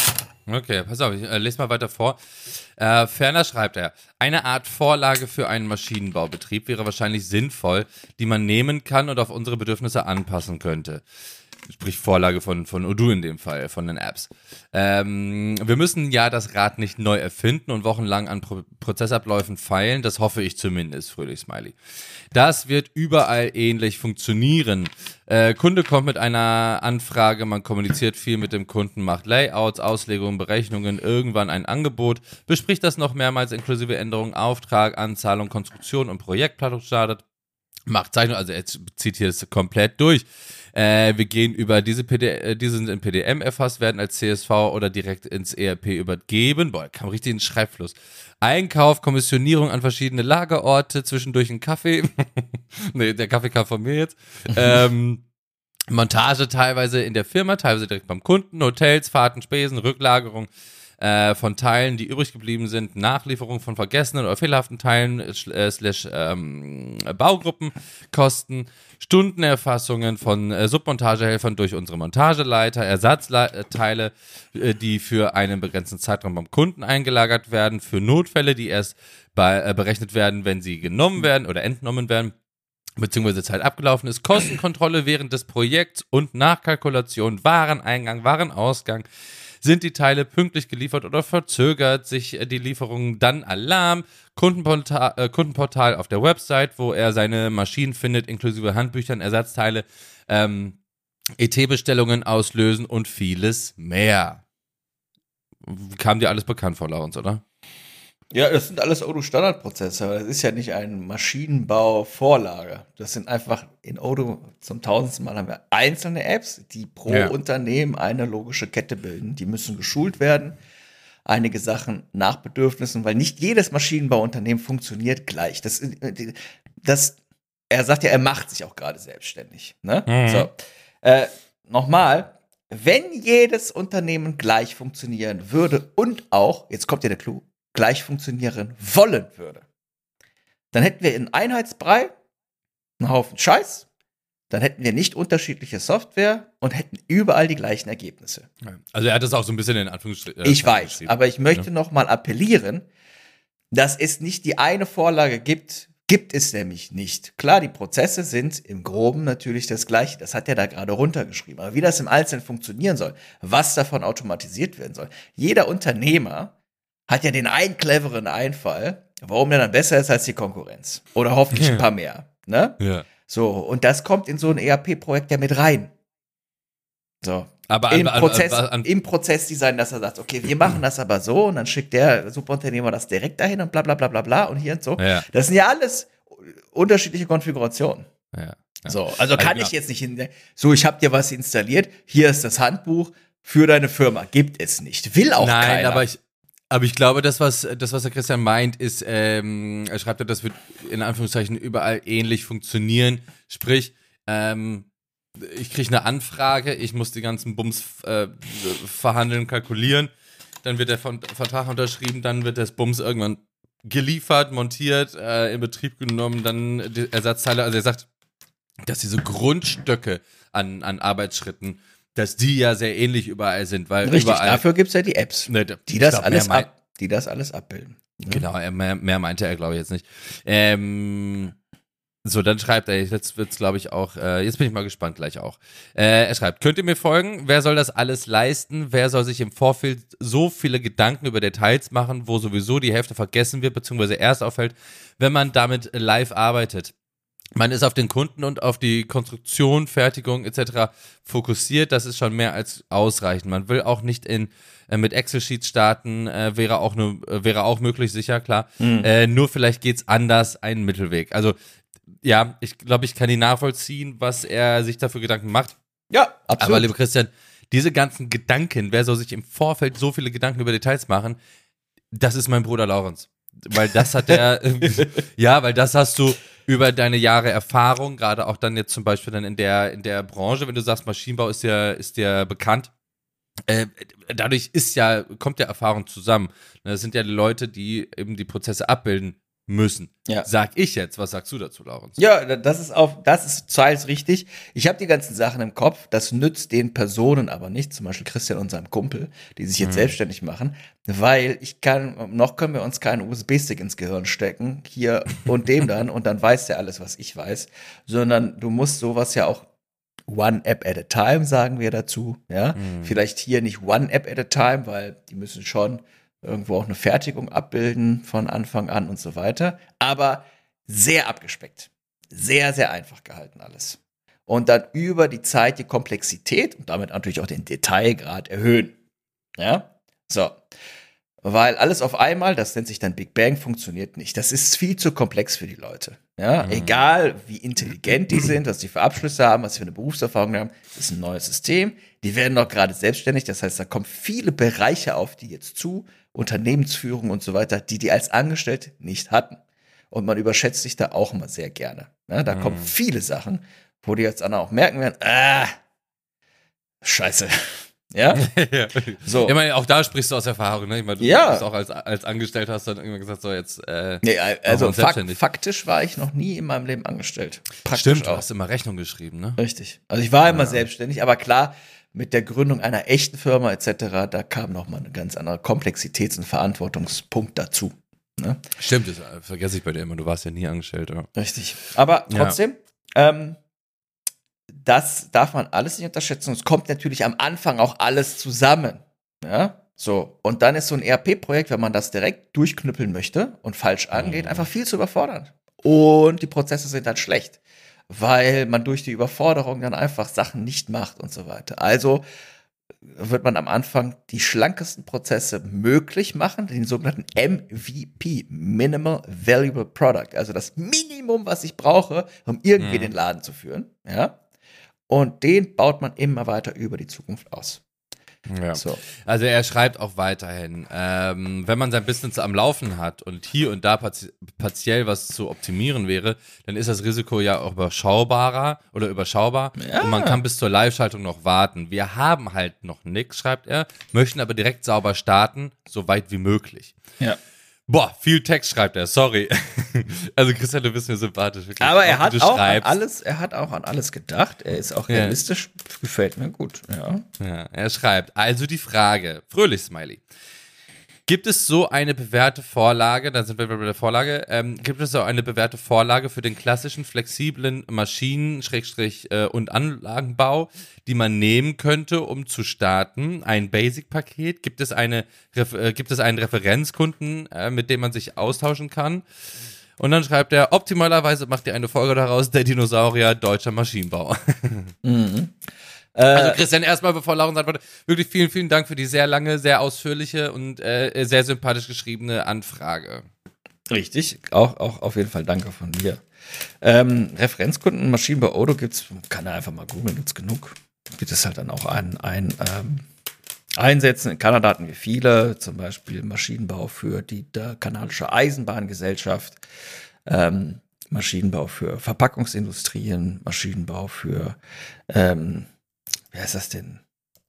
Okay, pass auf, ich äh, lese mal weiter vor. Äh, ferner schreibt er, eine Art Vorlage für einen Maschinenbaubetrieb wäre wahrscheinlich sinnvoll, die man nehmen kann und auf unsere Bedürfnisse anpassen könnte. Sprich Vorlage von, von Odoo in dem Fall, von den Apps. Ähm, wir müssen ja das Rad nicht neu erfinden und wochenlang an Pro- Prozessabläufen feilen, das hoffe ich zumindest, fröhlich Smiley. Das wird überall ähnlich funktionieren. Äh, Kunde kommt mit einer Anfrage, man kommuniziert viel mit dem Kunden, macht Layouts, Auslegungen, Berechnungen, irgendwann ein Angebot, bespricht das noch mehrmals inklusive Änderungen, Auftrag, Anzahlung, Konstruktion und Projektplanung startet. Macht Zeichnung, also er zieht hier das komplett durch. Äh, wir gehen über diese P D F, diese sind in P D M erfasst, werden als C S V oder direkt ins E R P übergeben. Boah, kam richtig in den Schreibfluss. Einkauf, Kommissionierung an verschiedene Lagerorte, zwischendurch ein Kaffee. Nee, der Kaffee kam von mir jetzt. ähm, Montage teilweise in der Firma, teilweise direkt beim Kunden, Hotels, Fahrten, Spesen, Rücklagerung äh, von Teilen, die übrig geblieben sind, Nachlieferung von vergessenen oder fehlerhaften Teilen, äh, slash ähm, Baugruppenkosten, Stundenerfassungen von äh, Submontagehelfern durch unsere Montageleiter, Ersatzteile, äh, die für einen begrenzten Zeitraum beim Kunden eingelagert werden, für Notfälle, die erst bei, äh, berechnet werden, wenn sie genommen werden oder entnommen werden, beziehungsweise Zeit abgelaufen ist, Kostenkontrolle während des Projekts und Nachkalkulation, Wareneingang, Warenausgang. Sind die Teile pünktlich geliefert oder verzögert sich die Lieferung, dann Alarm, Kundenportal, äh, Kundenportal auf der Website, wo er seine Maschinen findet, inklusive Handbüchern, Ersatzteile, ähm, E T-Bestellungen auslösen und vieles mehr. Kam dir alles bekannt vor, Laurens, oder? Ja, das sind alles Odoo-Standardprozesse, aber das ist ja nicht ein Maschinenbau-Vorlage. Das sind einfach in Odoo zum tausendsten Mal haben wir einzelne Apps, die pro Ja. Unternehmen eine logische Kette bilden. Die müssen geschult werden. Einige Sachen nach Bedürfnissen, weil nicht jedes Maschinenbauunternehmen funktioniert gleich. Das, das, er sagt ja, er macht sich auch gerade selbstständig. Ne? Mhm. So, äh, nochmal, wenn jedes Unternehmen gleich funktionieren würde und auch, jetzt kommt ja der Clou, gleich funktionieren wollen würde, dann hätten wir in Einheitsbrei einen Haufen Scheiß, dann hätten wir nicht unterschiedliche Software und hätten überall die gleichen Ergebnisse. Also er hat das auch so ein bisschen in Anführungsstrichen. Ich weiß, aber ich möchte Ja. noch mal appellieren, dass es nicht die eine Vorlage gibt, gibt es nämlich nicht. Klar, die Prozesse sind im Groben natürlich das Gleiche, das hat er da gerade runtergeschrieben, aber wie das im Einzelnen funktionieren soll, was davon automatisiert werden soll, jeder Unternehmer hat ja den einen cleveren Einfall, warum der dann besser ist als die Konkurrenz. Oder hoffentlich ein paar mehr. Ne? Ja. So, und das kommt in so ein E R P-Projekt ja mit rein. So. Aber Im, an, an, Prozess, an, an, Im Prozessdesign, dass er sagt, okay, wir machen das aber so und dann schickt der Superunternehmer das direkt dahin und bla bla bla bla bla und hier und so. Ja. Das sind ja alles unterschiedliche Konfigurationen. ja. Ja. So, also kann Also, ich jetzt nicht hin, so, ich habe dir was installiert, hier ist das Handbuch für deine Firma. Gibt es nicht. Will auch Nein, keiner. aber ich, aber ich glaube, das was, das, was der Christian meint, ist, ähm, er schreibt ja, das wird in Anführungszeichen überall ähnlich funktionieren. Sprich, ähm, ich kriege eine Anfrage, ich muss die ganzen Bums äh, verhandeln, kalkulieren, dann wird der Von- Vertrag unterschrieben, dann wird das Bums irgendwann geliefert, montiert, äh, in Betrieb genommen, dann die Ersatzteile, also er sagt, dass diese Grundstöcke an, an Arbeitsschritten, dass die ja sehr ähnlich überall sind, weil Richtig, überall dafür gibt's ja die Apps, Ne, die ich das, glaub, alles mehr mein- ab, die das alles abbilden. Ne? Genau, er, mehr, mehr meinte er, glaube ich, jetzt nicht. Ähm, so, dann schreibt er, jetzt wird's, glaube ich, auch, äh, jetzt bin ich mal gespannt gleich auch. Äh, er schreibt, könnt ihr mir folgen? Wer soll das alles leisten? Wer soll sich im Vorfeld so viele Gedanken über Details machen, wo sowieso die Hälfte vergessen wird, beziehungsweise erst auffällt, wenn man damit live arbeitet? Man ist auf den Kunden und auf die Konstruktion, Fertigung et cetera fokussiert. Das ist schon mehr als ausreichend. Man will auch nicht in äh, mit Excel-Sheets starten, äh, wäre auch nur äh, wäre auch möglich, sicher klar. Mhm. Äh, nur vielleicht geht's anders, ein Mittelweg. Also ja, ich glaube, ich kann ihn nachvollziehen, was er sich dafür Gedanken macht. Ja, absolut. Aber lieber Christian, diese ganzen Gedanken, wer soll sich im Vorfeld so viele Gedanken über Details machen? Das ist mein Bruder Laurens. Weil das hat der, ja, weil das hast du über deine Jahre Erfahrung, gerade auch dann jetzt zum Beispiel dann in der, in der Branche, wenn du sagst, Maschinenbau ist dir, ist dir bekannt. Äh, dadurch ist ja, kommt ja Erfahrung zusammen. Das sind ja die Leute, die eben die Prozesse abbilden müssen. Ja. Sag ich jetzt, was sagst du dazu, Laurens? Ja, das ist auf, das ist teils richtig. Ich habe die ganzen Sachen im Kopf, das nützt den Personen aber nicht, zum Beispiel Christian und seinem Kumpel, die sich jetzt Mhm. selbstständig machen, weil ich kann, noch können wir uns keinen U S B-Stick ins Gehirn stecken, hier und dem dann, und dann weiß der alles, was ich weiß, sondern du musst sowas ja auch one app at a time, sagen wir dazu, ja. Mhm. Vielleicht hier nicht one app at a time, weil die müssen schon irgendwo auch eine Fertigung abbilden von Anfang an und so weiter. Aber sehr abgespeckt. Sehr, sehr einfach gehalten alles. Und dann über die Zeit die Komplexität und damit natürlich auch den Detailgrad erhöhen. Ja? So. Weil alles auf einmal, das nennt sich dann Big Bang, funktioniert nicht. Das ist viel zu komplex für die Leute. Ja? Mhm. Egal, wie intelligent die sind, was die für Abschlüsse haben, was sie für eine Berufserfahrung haben, das ist ein neues System. Die werden noch gerade selbstständig. Das heißt, da kommen viele Bereiche auf die jetzt zu, Unternehmensführung und so weiter, die die als Angestellte nicht hatten. Und man überschätzt sich da auch immer sehr gerne. Ja, da Mhm. kommen viele Sachen, wo die jetzt auch merken werden, ah, scheiße. Ja? ja. So. Ich meine, auch da sprichst du aus Erfahrung, ne? Ich meine, du Ja. bist auch als, als Angestellter hast dann irgendwann gesagt, so jetzt, äh, Nee, also uns fak selbstständig. faktisch war ich noch nie in meinem Leben angestellt. Praktisch stimmt, du auch. hast immer Rechnung geschrieben, ne? Richtig. Also ich war immer Ja. selbstständig, aber klar, mit der Gründung einer echten Firma et cetera, da kam noch mal ein ganz anderer Komplexitäts- und Verantwortungspunkt dazu. Ne? Stimmt, das äh, vergesse ich bei dir immer, du warst ja nie angestellt, ja. Richtig. Aber Ja. trotzdem, ähm, das darf man alles nicht unterschätzen. Es kommt natürlich am Anfang auch alles zusammen. Ja, so. Und dann ist so ein E R P-Projekt, wenn man das direkt durchknüppeln möchte und falsch angeht, Mhm. einfach viel zu überfordern. Und die Prozesse sind dann schlecht, weil man durch die Überforderung dann einfach Sachen nicht macht und so weiter. Also wird man am Anfang die schlankesten Prozesse möglich machen, den sogenannten M V P, Minimal Valuable Product, also das Minimum, was ich brauche, um irgendwie Mhm. den Laden zu führen, ja. Und den baut man immer weiter über die Zukunft aus. Ja. So. Also er schreibt auch weiterhin, ähm, wenn man sein Business am Laufen hat und hier und da parti partiell was zu optimieren wäre, dann ist das Risiko ja auch überschaubarer oder überschaubar Ja. und man kann bis zur Live-Schaltung noch warten. Wir haben halt noch nichts, schreibt er, möchten aber direkt sauber starten, so weit wie möglich. Ja. Boah, viel Text schreibt er, sorry. Also Christian, du bist mir sympathisch. Wirklich. Aber er Auch hat wie du auch an schreibst. alles, er hat auch an alles gedacht. Er ist auch Ja. realistisch. Gefällt mir gut. Ja. Ja, er schreibt, also die Frage, fröhlich Smiley. Gibt es so eine bewährte Vorlage, da sind wir bei der Vorlage, ähm, gibt es so eine bewährte Vorlage für den klassischen flexiblen Maschinen-, Schrägstrich, äh, und Anlagenbau, die man nehmen könnte, um zu starten? Ein Basic-Paket? Gibt es eine, Ref äh, gibt es einen Referenzkunden, äh, mit dem man sich austauschen kann? Und dann schreibt er, optimalerweise macht ihr eine Folge daraus, der Dinosaurier deutscher Maschinenbau. Mhm. Also Christian, erstmal bevor Lauren antwortet, wirklich vielen, vielen Dank für die sehr lange, sehr ausführliche und äh, sehr sympathisch geschriebene Anfrage. Richtig, auch, auch auf jeden Fall danke von mir. Ähm, Referenzkunden Maschinenbau Odo gibt's, kann er einfach mal googeln, gibt's genug. Gibt es halt dann auch ein, ein ähm, Einsätzen. In Kanada hatten wir viele, zum Beispiel Maschinenbau für die der kanadische Eisenbahngesellschaft, ähm, Maschinenbau für Verpackungsindustrien, Maschinenbau für ähm, wie heißt das denn?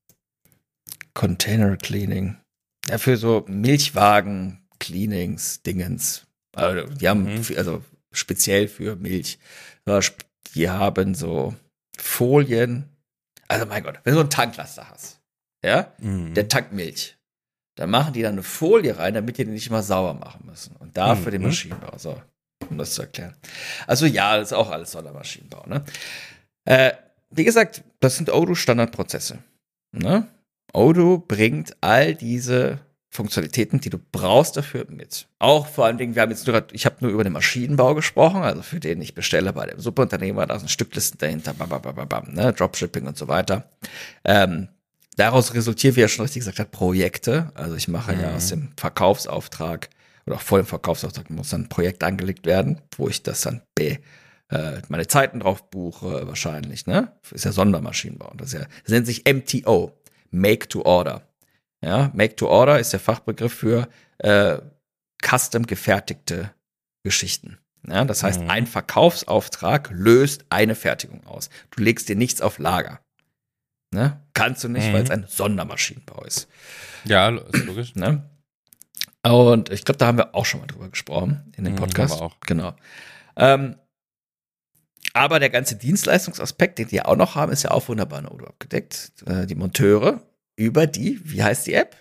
Container Cleaning. Ja, für so Milchwagen, Cleanings, Dingens. Also, die haben, Mhm. viel- also speziell für Milch. Ja, sp- Die haben so Folien. Also mein Gott, wenn du so einen Tanklaster hast, ja, Mhm. der tankt Milch. Dann machen die da eine Folie rein, damit die den nicht immer sauber machen müssen. Und dafür den Mhm. Maschinenbau. So, um das zu erklären. Also ja, das ist auch alles Sondermaschinenbau, ne? Äh, wie gesagt, das sind Odoo-Standardprozesse. Ne? Odoo bringt all diese Funktionalitäten, die du brauchst dafür mit. Auch vor allen Dingen, wir haben jetzt nur, ich habe nur über den Maschinenbau gesprochen, also für den ich bestelle bei dem Subunternehmer, da sind Stücklisten dahinter, bam, bam, bam, bam, bam, ne? Dropshipping und so weiter. Ähm, daraus resultieren, wie er schon richtig gesagt hat, Projekte. Also ich mache Mhm. ja aus dem Verkaufsauftrag oder auch vor dem Verkaufsauftrag muss dann ein Projekt angelegt werden, wo ich das dann be äh, meine Zeiten drauf buche, wahrscheinlich, ne? Ist ja Sondermaschinenbau. Das, ist ja, das nennt sich M T O, Make to Order. Ja, Make to Order ist der Fachbegriff für äh, custom gefertigte Geschichten. Ja, das heißt, Mhm. ein Verkaufsauftrag löst eine Fertigung aus. Du legst dir nichts auf Lager. Ne? Kannst du nicht, Mhm. weil es ein Sondermaschinenbau ist. Ja, ist logisch. Ne? Und ich glaube, da haben wir auch schon mal drüber gesprochen in dem Podcast. Mhm, auch. Genau. Ähm, aber der ganze Dienstleistungsaspekt, den die auch noch haben, ist ja auch wunderbar in Odoo abgedeckt. Äh, die Monteure über die, wie heißt die App?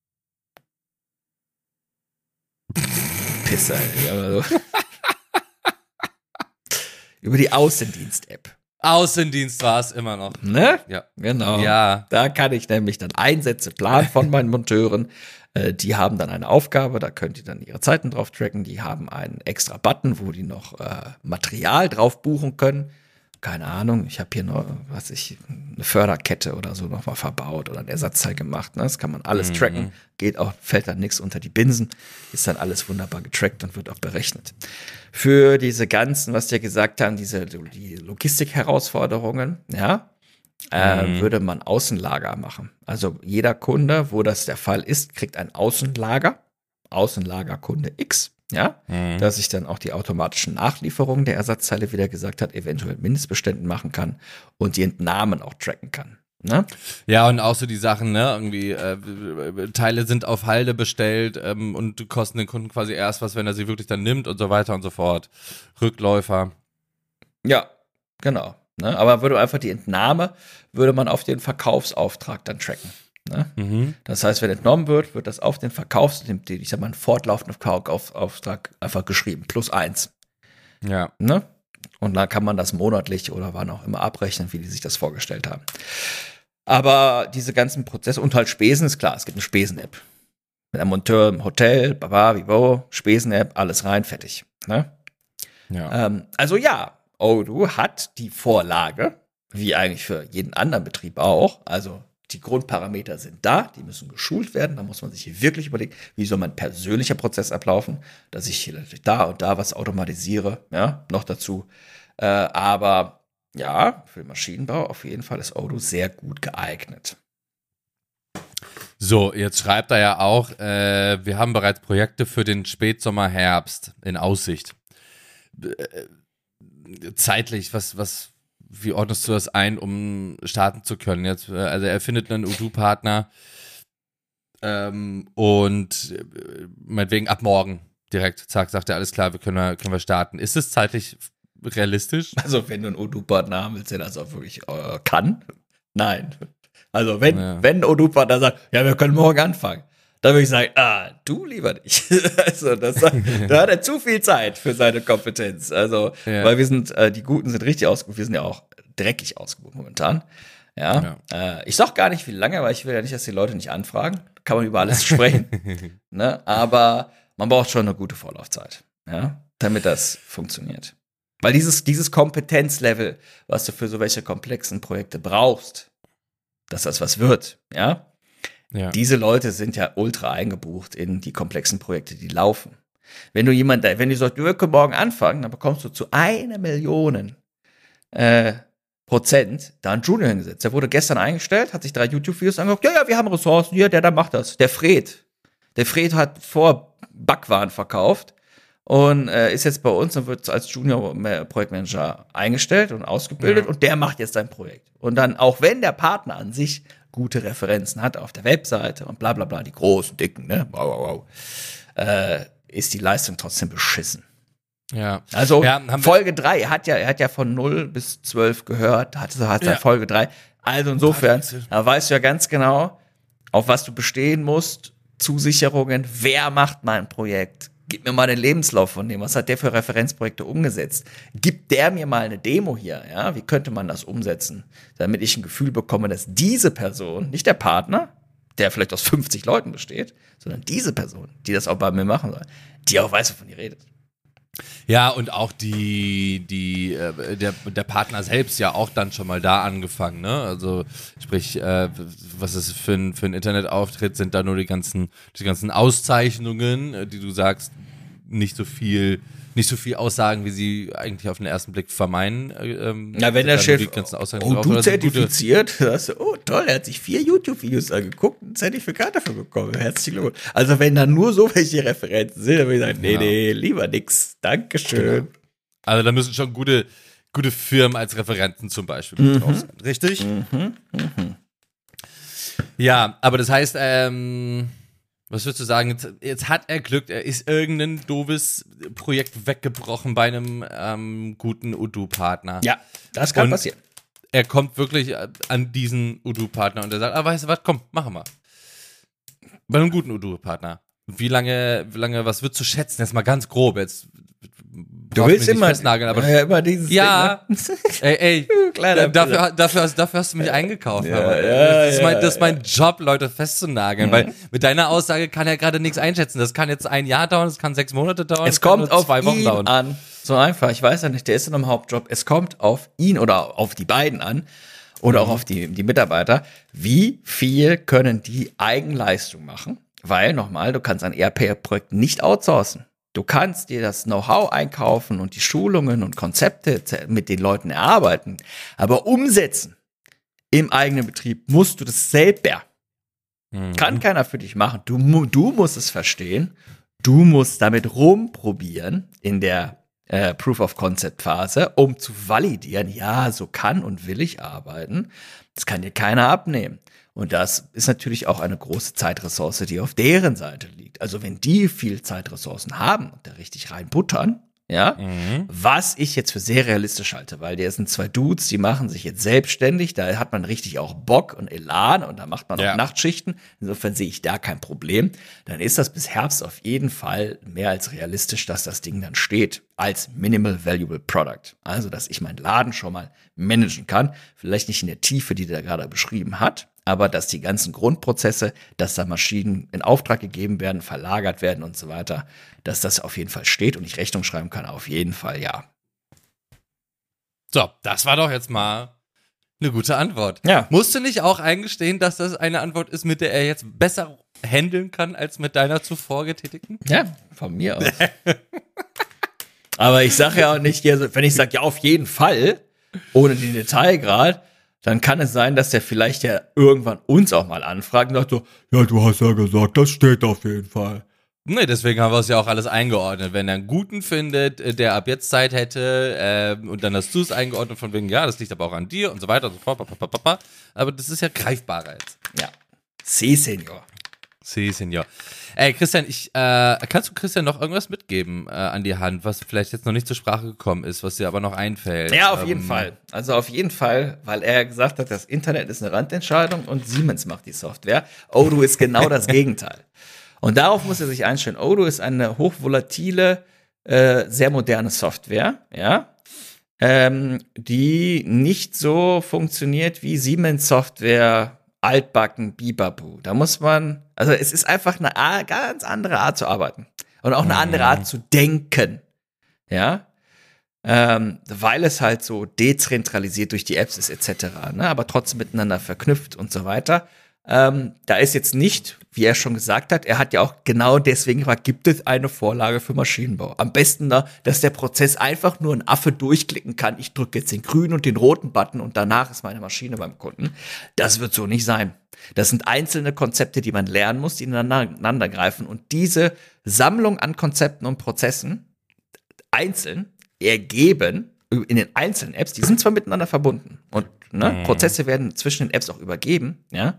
Pisser, ey, aber so. Über die Außendienst-App. Außendienst war es immer noch. Ne? Ja. Genau. Ja. Da kann ich nämlich dann Einsätze planen von meinen Monteuren. Äh, die haben dann eine Aufgabe, da könnt ihr dann ihre Zeiten drauf tracken. Die haben einen extra Button, wo die noch äh, Material drauf buchen können. Keine Ahnung, ich habe hier noch, was ich, eine Förderkette oder so noch mal verbaut oder ein Ersatzteil gemacht. Ne? Das kann man alles Mhm. tracken. Geht auch, fällt dann nichts unter die Binsen. Ist dann alles wunderbar getrackt und wird auch berechnet. Für diese ganzen, was wir gesagt haben, diese die Logistik-Herausforderungen, ja, äh, Mhm. würde man Außenlager machen. Also jeder Kunde, wo das der Fall ist, kriegt ein Außenlager. Außenlagerkunde X. Ja, Mhm. dass ich dann auch die automatischen Nachlieferungen der Ersatzteile, wie der gesagt hat, eventuell Mindestbeständen machen kann und die Entnahmen auch tracken kann. Ne? Ja, und auch so die Sachen, ne, irgendwie, äh, Teile sind auf Halde bestellt ähm, und kosten den Kunden quasi erst was, wenn er sie wirklich dann nimmt und so weiter und so fort. Rückläufer. Ja, genau. Ne? Aber würde einfach die Entnahme, würde man auf den Verkaufsauftrag dann tracken. Ne? Mhm. Das heißt, wenn entnommen wird, wird das auf den Verkaufs-, den, ich sag mal, einen fortlaufenden Verkaufsauftrag einfach geschrieben, plus eins. Ja. Ne? Und dann kann man das monatlich oder wann auch immer abrechnen, wie die sich das vorgestellt haben. Aber diese ganzen Prozesse und halt Spesen ist klar, es gibt eine Spesen-App. Mit einem Monteur im Hotel, baba, vivo, Spesen-App, alles rein, fertig. Ne? Ja. Ähm, also ja, Odoo hat die Vorlage, wie eigentlich für jeden anderen Betrieb auch. Also die Grundparameter sind da, die müssen geschult werden. Da muss man sich hier wirklich überlegen, wie soll mein persönlicher Prozess ablaufen, dass ich hier natürlich da und da was automatisiere, ja, noch dazu. Äh, aber ja, für den Maschinenbau auf jeden Fall ist Odoo sehr gut geeignet. So, jetzt schreibt er ja auch, äh, wir haben bereits Projekte für den Spätsommer, Herbst in Aussicht. Äh, zeitlich, was, was, wie ordnest du das ein, um starten zu können? Jetzt, äh, also er findet einen Odoo-Partner ähm, und äh, meinetwegen ab morgen direkt, zack, sagt er, alles klar, wir können, wir, können wir starten. Ist es zeitlich realistisch? Also wenn du einen Odoo-Partner haben willst, der das auch wirklich äh, kann, nein. Also wenn, Ja. wenn ein Odoo-Partner sagt, ja, wir können morgen anfangen, dann würde ich sagen, ah, du lieber nicht. Also das, da hat er zu viel Zeit für seine Kompetenz. Also, Ja. weil wir sind, äh, die Guten sind richtig ausgebucht, wir sind ja auch dreckig ausgebucht momentan. Ja. Äh, ich sag gar nicht, wie lange, weil ich will ja nicht, dass die Leute nicht anfragen. Kann man über alles sprechen. Ne? Aber man braucht schon eine gute Vorlaufzeit, ja, damit das funktioniert. Weil dieses, dieses Kompetenzlevel, was du für so welche komplexen Projekte brauchst, dass das was wird, ja, Ja. diese Leute sind ja ultra eingebucht in die komplexen Projekte, die laufen. Wenn du jemand, wenn du sagst, wir können morgen anfangen, dann bekommst du zu einer Million äh, Prozent da einen Junior hingesetzt. Der wurde gestern eingestellt, hat sich drei YouTube-Videos angeguckt. Ja, ja, wir haben Ressourcen. Ja, der, der macht das. Der Fred. Der Fred hat vor Backwaren verkauft und äh, ist jetzt bei uns und wird als Junior-Projektmanager eingestellt und ausgebildet Ja. und der macht jetzt sein Projekt. Und dann, auch wenn der Partner an sich gute Referenzen hat auf der Webseite und bla bla bla, die großen, dicken, ne, wow, wow, wow, äh, ist die Leistung trotzdem beschissen. Ja. Also Ja, haben wir- Folge drei, er hat ja, er hat ja von null bis zwölf gehört, hat, hat Ja. ja. Folge drei. Also insofern, Wechsel. da weißt du ja ganz genau, auf was du bestehen musst, Zusicherungen, wer macht mein Projekt? Gib mir mal den Lebenslauf von dem, was hat der für Referenzprojekte umgesetzt? Gibt der mir mal eine Demo hier, ja? Wie könnte man das umsetzen? Damit ich ein Gefühl bekomme, dass diese Person, nicht der Partner, der vielleicht aus fünfzig Leuten besteht, sondern diese Person, die das auch bei mir machen soll, die auch weiß, wovon die redet. Ja, und auch die, die, äh, der, der Partner selbst ja auch dann schon mal da angefangen, ne? Also, sprich, äh, was ist für ein, für ein Internetauftritt, sind da nur die ganzen, die ganzen Auszeichnungen, äh, die du sagst, nicht so viel, nicht so viel aussagen, wie sie eigentlich auf den ersten Blick vermeinen. Ähm, Na, wenn sind der da Chef, nur die ganzen Auszeichnungen oh, drauf, du oder sind gute- zertifiziert, da hast du, oh toll, er hat sich vier YouTube-Videos angeguckt und ein Zertifikat dafür bekommen. Herzlichen Glückwunsch. Also wenn da nur so welche Referenzen sind, dann würde ich sagen, nee, Ja. nee, lieber nix. Dankeschön. Also da müssen schon gute, gute Firmen als Referenten zum Beispiel mit drauf sein. Richtig? Mhm, mhm. Ja, aber das heißt, ähm, Was würdest du sagen? Jetzt, jetzt hat er Glück, er ist irgendein doofes Projekt weggebrochen bei einem ähm, guten Udo-Partner. Ja, das kann und passieren. Er kommt wirklich an diesen Udo-Partner und er sagt, ah, weißt du was, komm, machen wir. Bei einem guten Udo-Partner. Wie lange, wie lange, was würdest du schätzen? Jetzt mal ganz grob, jetzt Du willst immer, festnageln, aber ja, immer dieses ja, Ding, ne? ey, ey, Kleiner dafür, dafür, dafür hast du mich eingekauft. Ja, aber. ja, das, ist mein, ja, das ist mein Job, Leute festzunageln, Mhm. weil mit deiner Aussage kann er gerade nichts einschätzen. Das kann jetzt ein Jahr dauern, das kann sechs Monate dauern, Es das kann kommt nur auf zwei Wochen ihn dauern. an. So einfach, ich weiß ja nicht, der ist in einem Hauptjob. Es kommt auf ihn oder auf die beiden an oder auch auf die, die Mitarbeiter. Wie viel können die Eigenleistung machen? Weil, nochmal, du kannst ein E R P-Projekt nicht outsourcen. Du kannst dir das Know-how einkaufen und die Schulungen und Konzepte mit den Leuten erarbeiten. Aber umsetzen im eigenen Betrieb musst du das selber. Mhm. Kann keiner für dich machen. Du, mu- du musst es verstehen. Du musst damit rumprobieren in der äh, Proof-of-Concept-Phase, um zu validieren, ja, so kann und will ich arbeiten. Das kann dir keiner abnehmen. Und das ist natürlich auch eine große Zeitressource, die auf deren Seite liegt. Also wenn die viel Zeitressourcen haben und da richtig reinbuttern, ja, Mhm. was ich jetzt für sehr realistisch halte, weil der sind zwei Dudes, die machen sich jetzt selbstständig, da hat man richtig auch Bock und Elan und da macht man Ja. auch Nachtschichten. Insofern sehe ich da kein Problem. Dann ist das bis Herbst auf jeden Fall mehr als realistisch, dass das Ding dann steht als Minimal Valuable Product. Also, dass ich meinen Laden schon mal managen kann. Vielleicht nicht in der Tiefe, die der gerade beschrieben hat, aber dass die ganzen Grundprozesse, dass da Maschinen in Auftrag gegeben werden, verlagert werden und so weiter, dass das auf jeden Fall steht und ich Rechnung schreiben kann, auf jeden Fall ja. So, das war doch jetzt mal eine gute Antwort. Ja. Musst du nicht auch eingestehen, dass das eine Antwort ist, mit der er jetzt besser handeln kann, als mit deiner zuvor getätigten? Ja, von mir aus. Aber ich sage ja auch nicht, wenn ich sage, ja, auf jeden Fall, ohne den Detailgrad, dann kann es sein, dass der vielleicht ja irgendwann uns auch mal anfragt und sagt so, ja, du hast ja gesagt, das steht auf jeden Fall. Nee, deswegen haben wir es ja auch alles eingeordnet. Wenn er einen guten findet, äh, der ab jetzt Zeit hätte, äh, und dann hast du es eingeordnet von wegen, ja, das liegt aber auch an dir und so weiter und so fort. Papapapapa. Aber das ist ja greifbarer jetzt. Ja. Si, Senor. Si, Senor. Ey, Christian, ich, äh, kannst du Christian noch irgendwas mitgeben äh, an die Hand, was vielleicht jetzt noch nicht zur Sprache gekommen ist, was dir aber noch einfällt? Ja, auf ähm, jeden Fall. Also auf jeden Fall, weil er gesagt hat, das Internet ist eine Randentscheidung und Siemens macht die Software. Odoo ist genau das Gegenteil. Und darauf muss er sich einstellen. Odoo ist eine hochvolatile, äh, sehr moderne Software, ja, ähm, die nicht so funktioniert wie Siemens Software, altbacken, bibabu. Da muss man, also es ist einfach eine A- ganz andere Art zu arbeiten und auch eine Mhm. andere Art zu denken, ja. Ähm, weil es halt so dezentralisiert durch die Apps ist et cetera, ne, aber trotzdem miteinander verknüpft und so weiter. Ähm, da ist jetzt nicht, wie er schon gesagt hat, er hat ja auch genau deswegen gefragt, gibt es eine Vorlage für Maschinenbau? Am besten da, dass der Prozess einfach nur ein Affe durchklicken kann. Ich drücke jetzt den grünen und den roten Button und danach ist meine Maschine beim Kunden. Das wird so nicht sein. Das sind einzelne Konzepte, die man lernen muss, die ineinander greifen. Und diese Sammlung an Konzepten und Prozessen einzeln ergeben in den einzelnen Apps, die sind zwar miteinander verbunden und ne, Mhm. Prozesse werden zwischen den Apps auch übergeben, ja,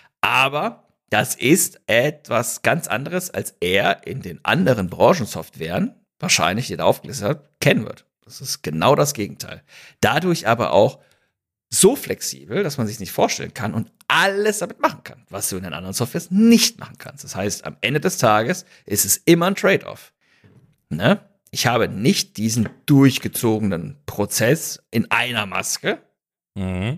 aber das ist etwas ganz anderes, als er in den anderen Branchensoftwaren, wahrscheinlich, die er aufgelistet hat, kennen wird. Das ist genau das Gegenteil. Dadurch aber auch so flexibel, dass man sich nicht vorstellen kann und alles damit machen kann, was du in den anderen Softwares nicht machen kannst. Das heißt, am Ende des Tages ist es immer ein Trade-off. Ne? Ich habe nicht diesen durchgezogenen Prozess in einer Maske, Mhm.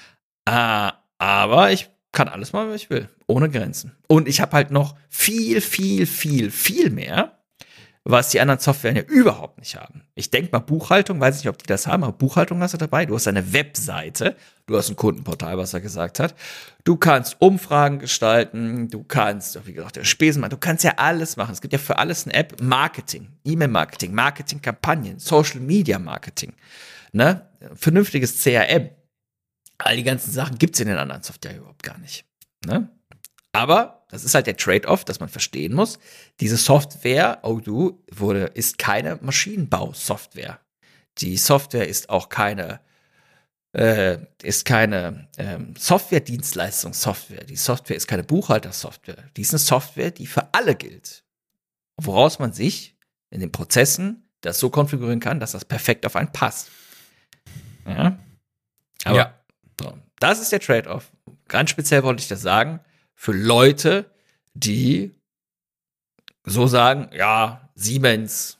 äh, aber ich kann alles mal, was ich will, ohne Grenzen. Und ich habe halt noch viel, viel, viel, viel mehr, was die anderen Softwaren ja überhaupt nicht haben. Ich denke mal Buchhaltung, weiß nicht, ob die das haben, aber Buchhaltung hast du dabei. Du hast eine Webseite, du hast ein Kundenportal, was er gesagt hat. Du kannst Umfragen gestalten, du kannst, wie gesagt, der Spesenmann, du kannst ja alles machen. Es gibt ja für alles eine App. Marketing, E-Mail-Marketing, Marketingkampagnen, Social-Media-Marketing, ne? Vernünftiges C R M. All die ganzen Sachen gibt's in den anderen Software überhaupt gar nicht, ne? Aber das ist halt der Trade-off, dass man verstehen muss. Diese Software, Odoo, wurde, ist keine Maschinenbausoftware. Die Software ist auch keine äh, ist keine ähm, Software-Dienstleistungssoftware. Die Software ist keine Buchhaltersoftware. Die ist eine Software, die für alle gilt. Woraus man sich in den Prozessen das so konfigurieren kann, dass das perfekt auf einen passt. Ja. Aber Ja. so, das ist der Trade-off. Ganz speziell wollte ich das sagen, für Leute, die so sagen, ja, Siemens,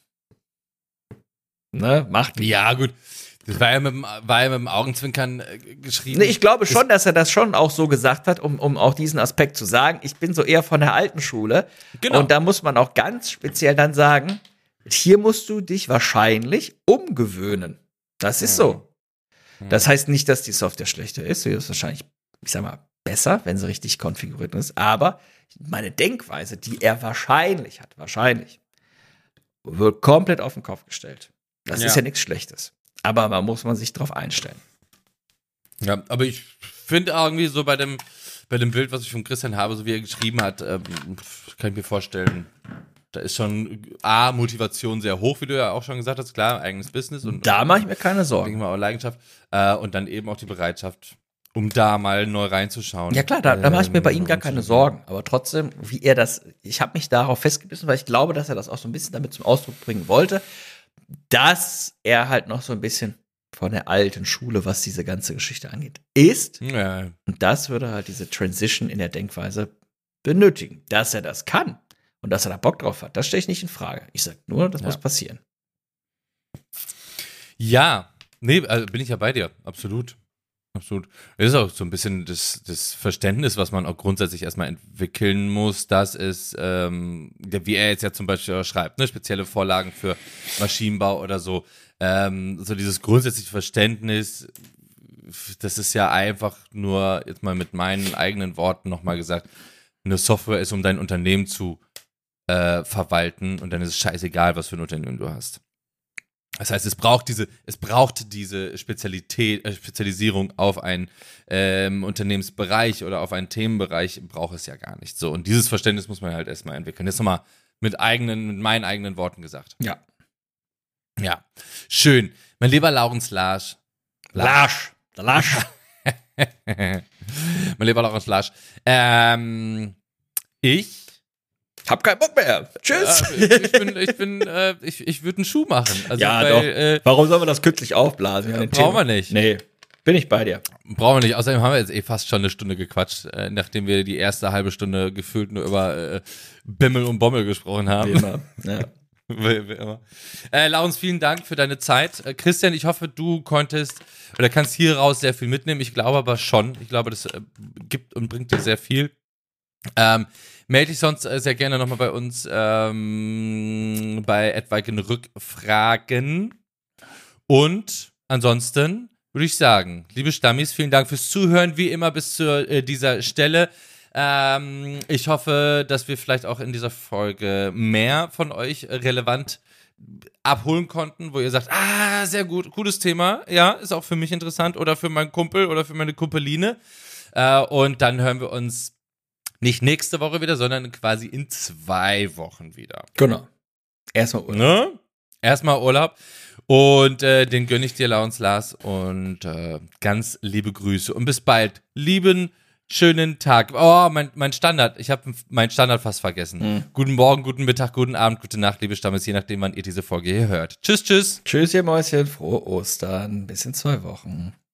ne, macht. Ja, gut. Das war ja mit, dem- war ja mit dem Augenzwinkern äh, geschrieben. Nee, ich glaube schon, dass er das schon auch so gesagt hat, um, um auch diesen Aspekt zu sagen. Ich bin so eher von der alten Schule. Genau. Und da muss man auch ganz speziell dann sagen, hier musst du dich wahrscheinlich umgewöhnen. Das ist so. Das heißt nicht, dass die Software schlechter ist. Sie ist wahrscheinlich, ich sag mal, besser, wenn sie richtig konfiguriert ist. Aber meine Denkweise, die er wahrscheinlich hat, wahrscheinlich, wird komplett auf den Kopf gestellt. Das Ja. ist ja nichts Schlechtes. Aber man muss man sich drauf einstellen. Ja, aber ich finde irgendwie so bei dem, bei dem Bild, was ich von Christian habe, so wie er geschrieben hat, ähm, kann ich mir vorstellen, da ist schon A, Motivation sehr hoch, wie du ja auch schon gesagt hast, klar, eigenes Business und Da mache ich mir keine denke Sorgen. mal auch Leidenschaft äh, und dann eben auch die Bereitschaft, um da mal neu reinzuschauen. Ja klar, da, da mache ich mir bei ihm gar Ähm, keine und- Sorgen. Aber trotzdem, wie er das, ich habe mich darauf festgebissen, weil ich glaube, dass er das auch so ein bisschen damit zum Ausdruck bringen wollte, dass er halt noch so ein bisschen von der alten Schule, was diese ganze Geschichte angeht, ist. Ja, Und das würde halt diese Transition in der Denkweise benötigen. Dass er das kann und dass er da Bock drauf hat, das stelle ich nicht in Frage. Ich sage nur, das Ja. muss passieren. ja, nee, also bin ich ja bei dir, absolut. Absolut. Das ist auch so ein bisschen das, das Verständnis, was man auch grundsätzlich erstmal entwickeln muss, dass es, ähm, ja, wie er jetzt ja zum Beispiel auch schreibt, ne, spezielle Vorlagen für Maschinenbau oder so, ähm, so dieses grundsätzliche Verständnis, das ist ja einfach nur, jetzt mal mit meinen eigenen Worten nochmal gesagt, eine Software ist, um dein Unternehmen zu äh, verwalten und dann ist es scheißegal, was für ein Unternehmen du hast. Das heißt, es braucht diese, es braucht diese Spezialität, äh, Spezialisierung auf einen ähm, Unternehmensbereich oder auf einen Themenbereich, braucht es ja gar nicht. So, und dieses Verständnis muss man halt erstmal entwickeln. Jetzt nochmal mit eigenen, mit meinen eigenen Worten gesagt. Ja. Ja. Schön. Mein lieber Laurens Larsch. Larsch. Der Larsch. mein lieber Laurens Larsch. Ähm, ich Hab keinen Bock mehr. Tschüss. Äh, ich bin, ich bin, äh, ich, ich würde einen Schuh machen. Also, Ja, weil, doch. Äh, Warum sollen wir das künstlich aufblasen? Wir haben den brauchen Thema- wir nicht. Nee, bin ich bei dir. Brauchen wir nicht. Außerdem haben wir jetzt eh fast schon eine Stunde gequatscht, äh, nachdem wir die erste halbe Stunde gefühlt nur über äh, Bimmel und Bommel gesprochen haben. Wie immer. Ja. wie, wie immer. Äh, Laurens, vielen Dank für deine Zeit. Äh, Christian, ich hoffe, du konntest oder kannst hier raus sehr viel mitnehmen. Ich glaube aber schon. Ich glaube, das äh, gibt und bringt dir sehr viel. Ähm, melde dich sonst äh, sehr gerne nochmal bei uns ähm, bei etwaigen Rückfragen. Und ansonsten würde ich sagen, liebe Stammis, vielen Dank fürs Zuhören, wie immer bis zu äh, dieser Stelle. Ähm, ich hoffe, dass wir vielleicht auch in dieser Folge mehr von euch relevant abholen konnten, wo ihr sagt, ah, sehr gut, cooles Thema, ja, ist auch für mich interessant oder für meinen Kumpel oder für meine Kumpeline. Äh, und dann hören wir uns nicht nächste Woche wieder, sondern quasi in zwei Wochen wieder. Genau. Erstmal Urlaub. Ne? Erstmal Urlaub. Und äh, den gönne ich dir, Laurens Lars. Und äh, ganz liebe Grüße. Und bis bald. Lieben, schönen Tag. Oh, mein, mein Standard. Ich habe mein Standard fast vergessen. Hm. Guten Morgen, guten Mittag, guten Abend, gute Nacht, liebe Stammes, je nachdem, wann ihr diese Folge hier hört. Tschüss, tschüss. Tschüss, ihr Mäuschen. Frohe Ostern. Bis in zwei Wochen.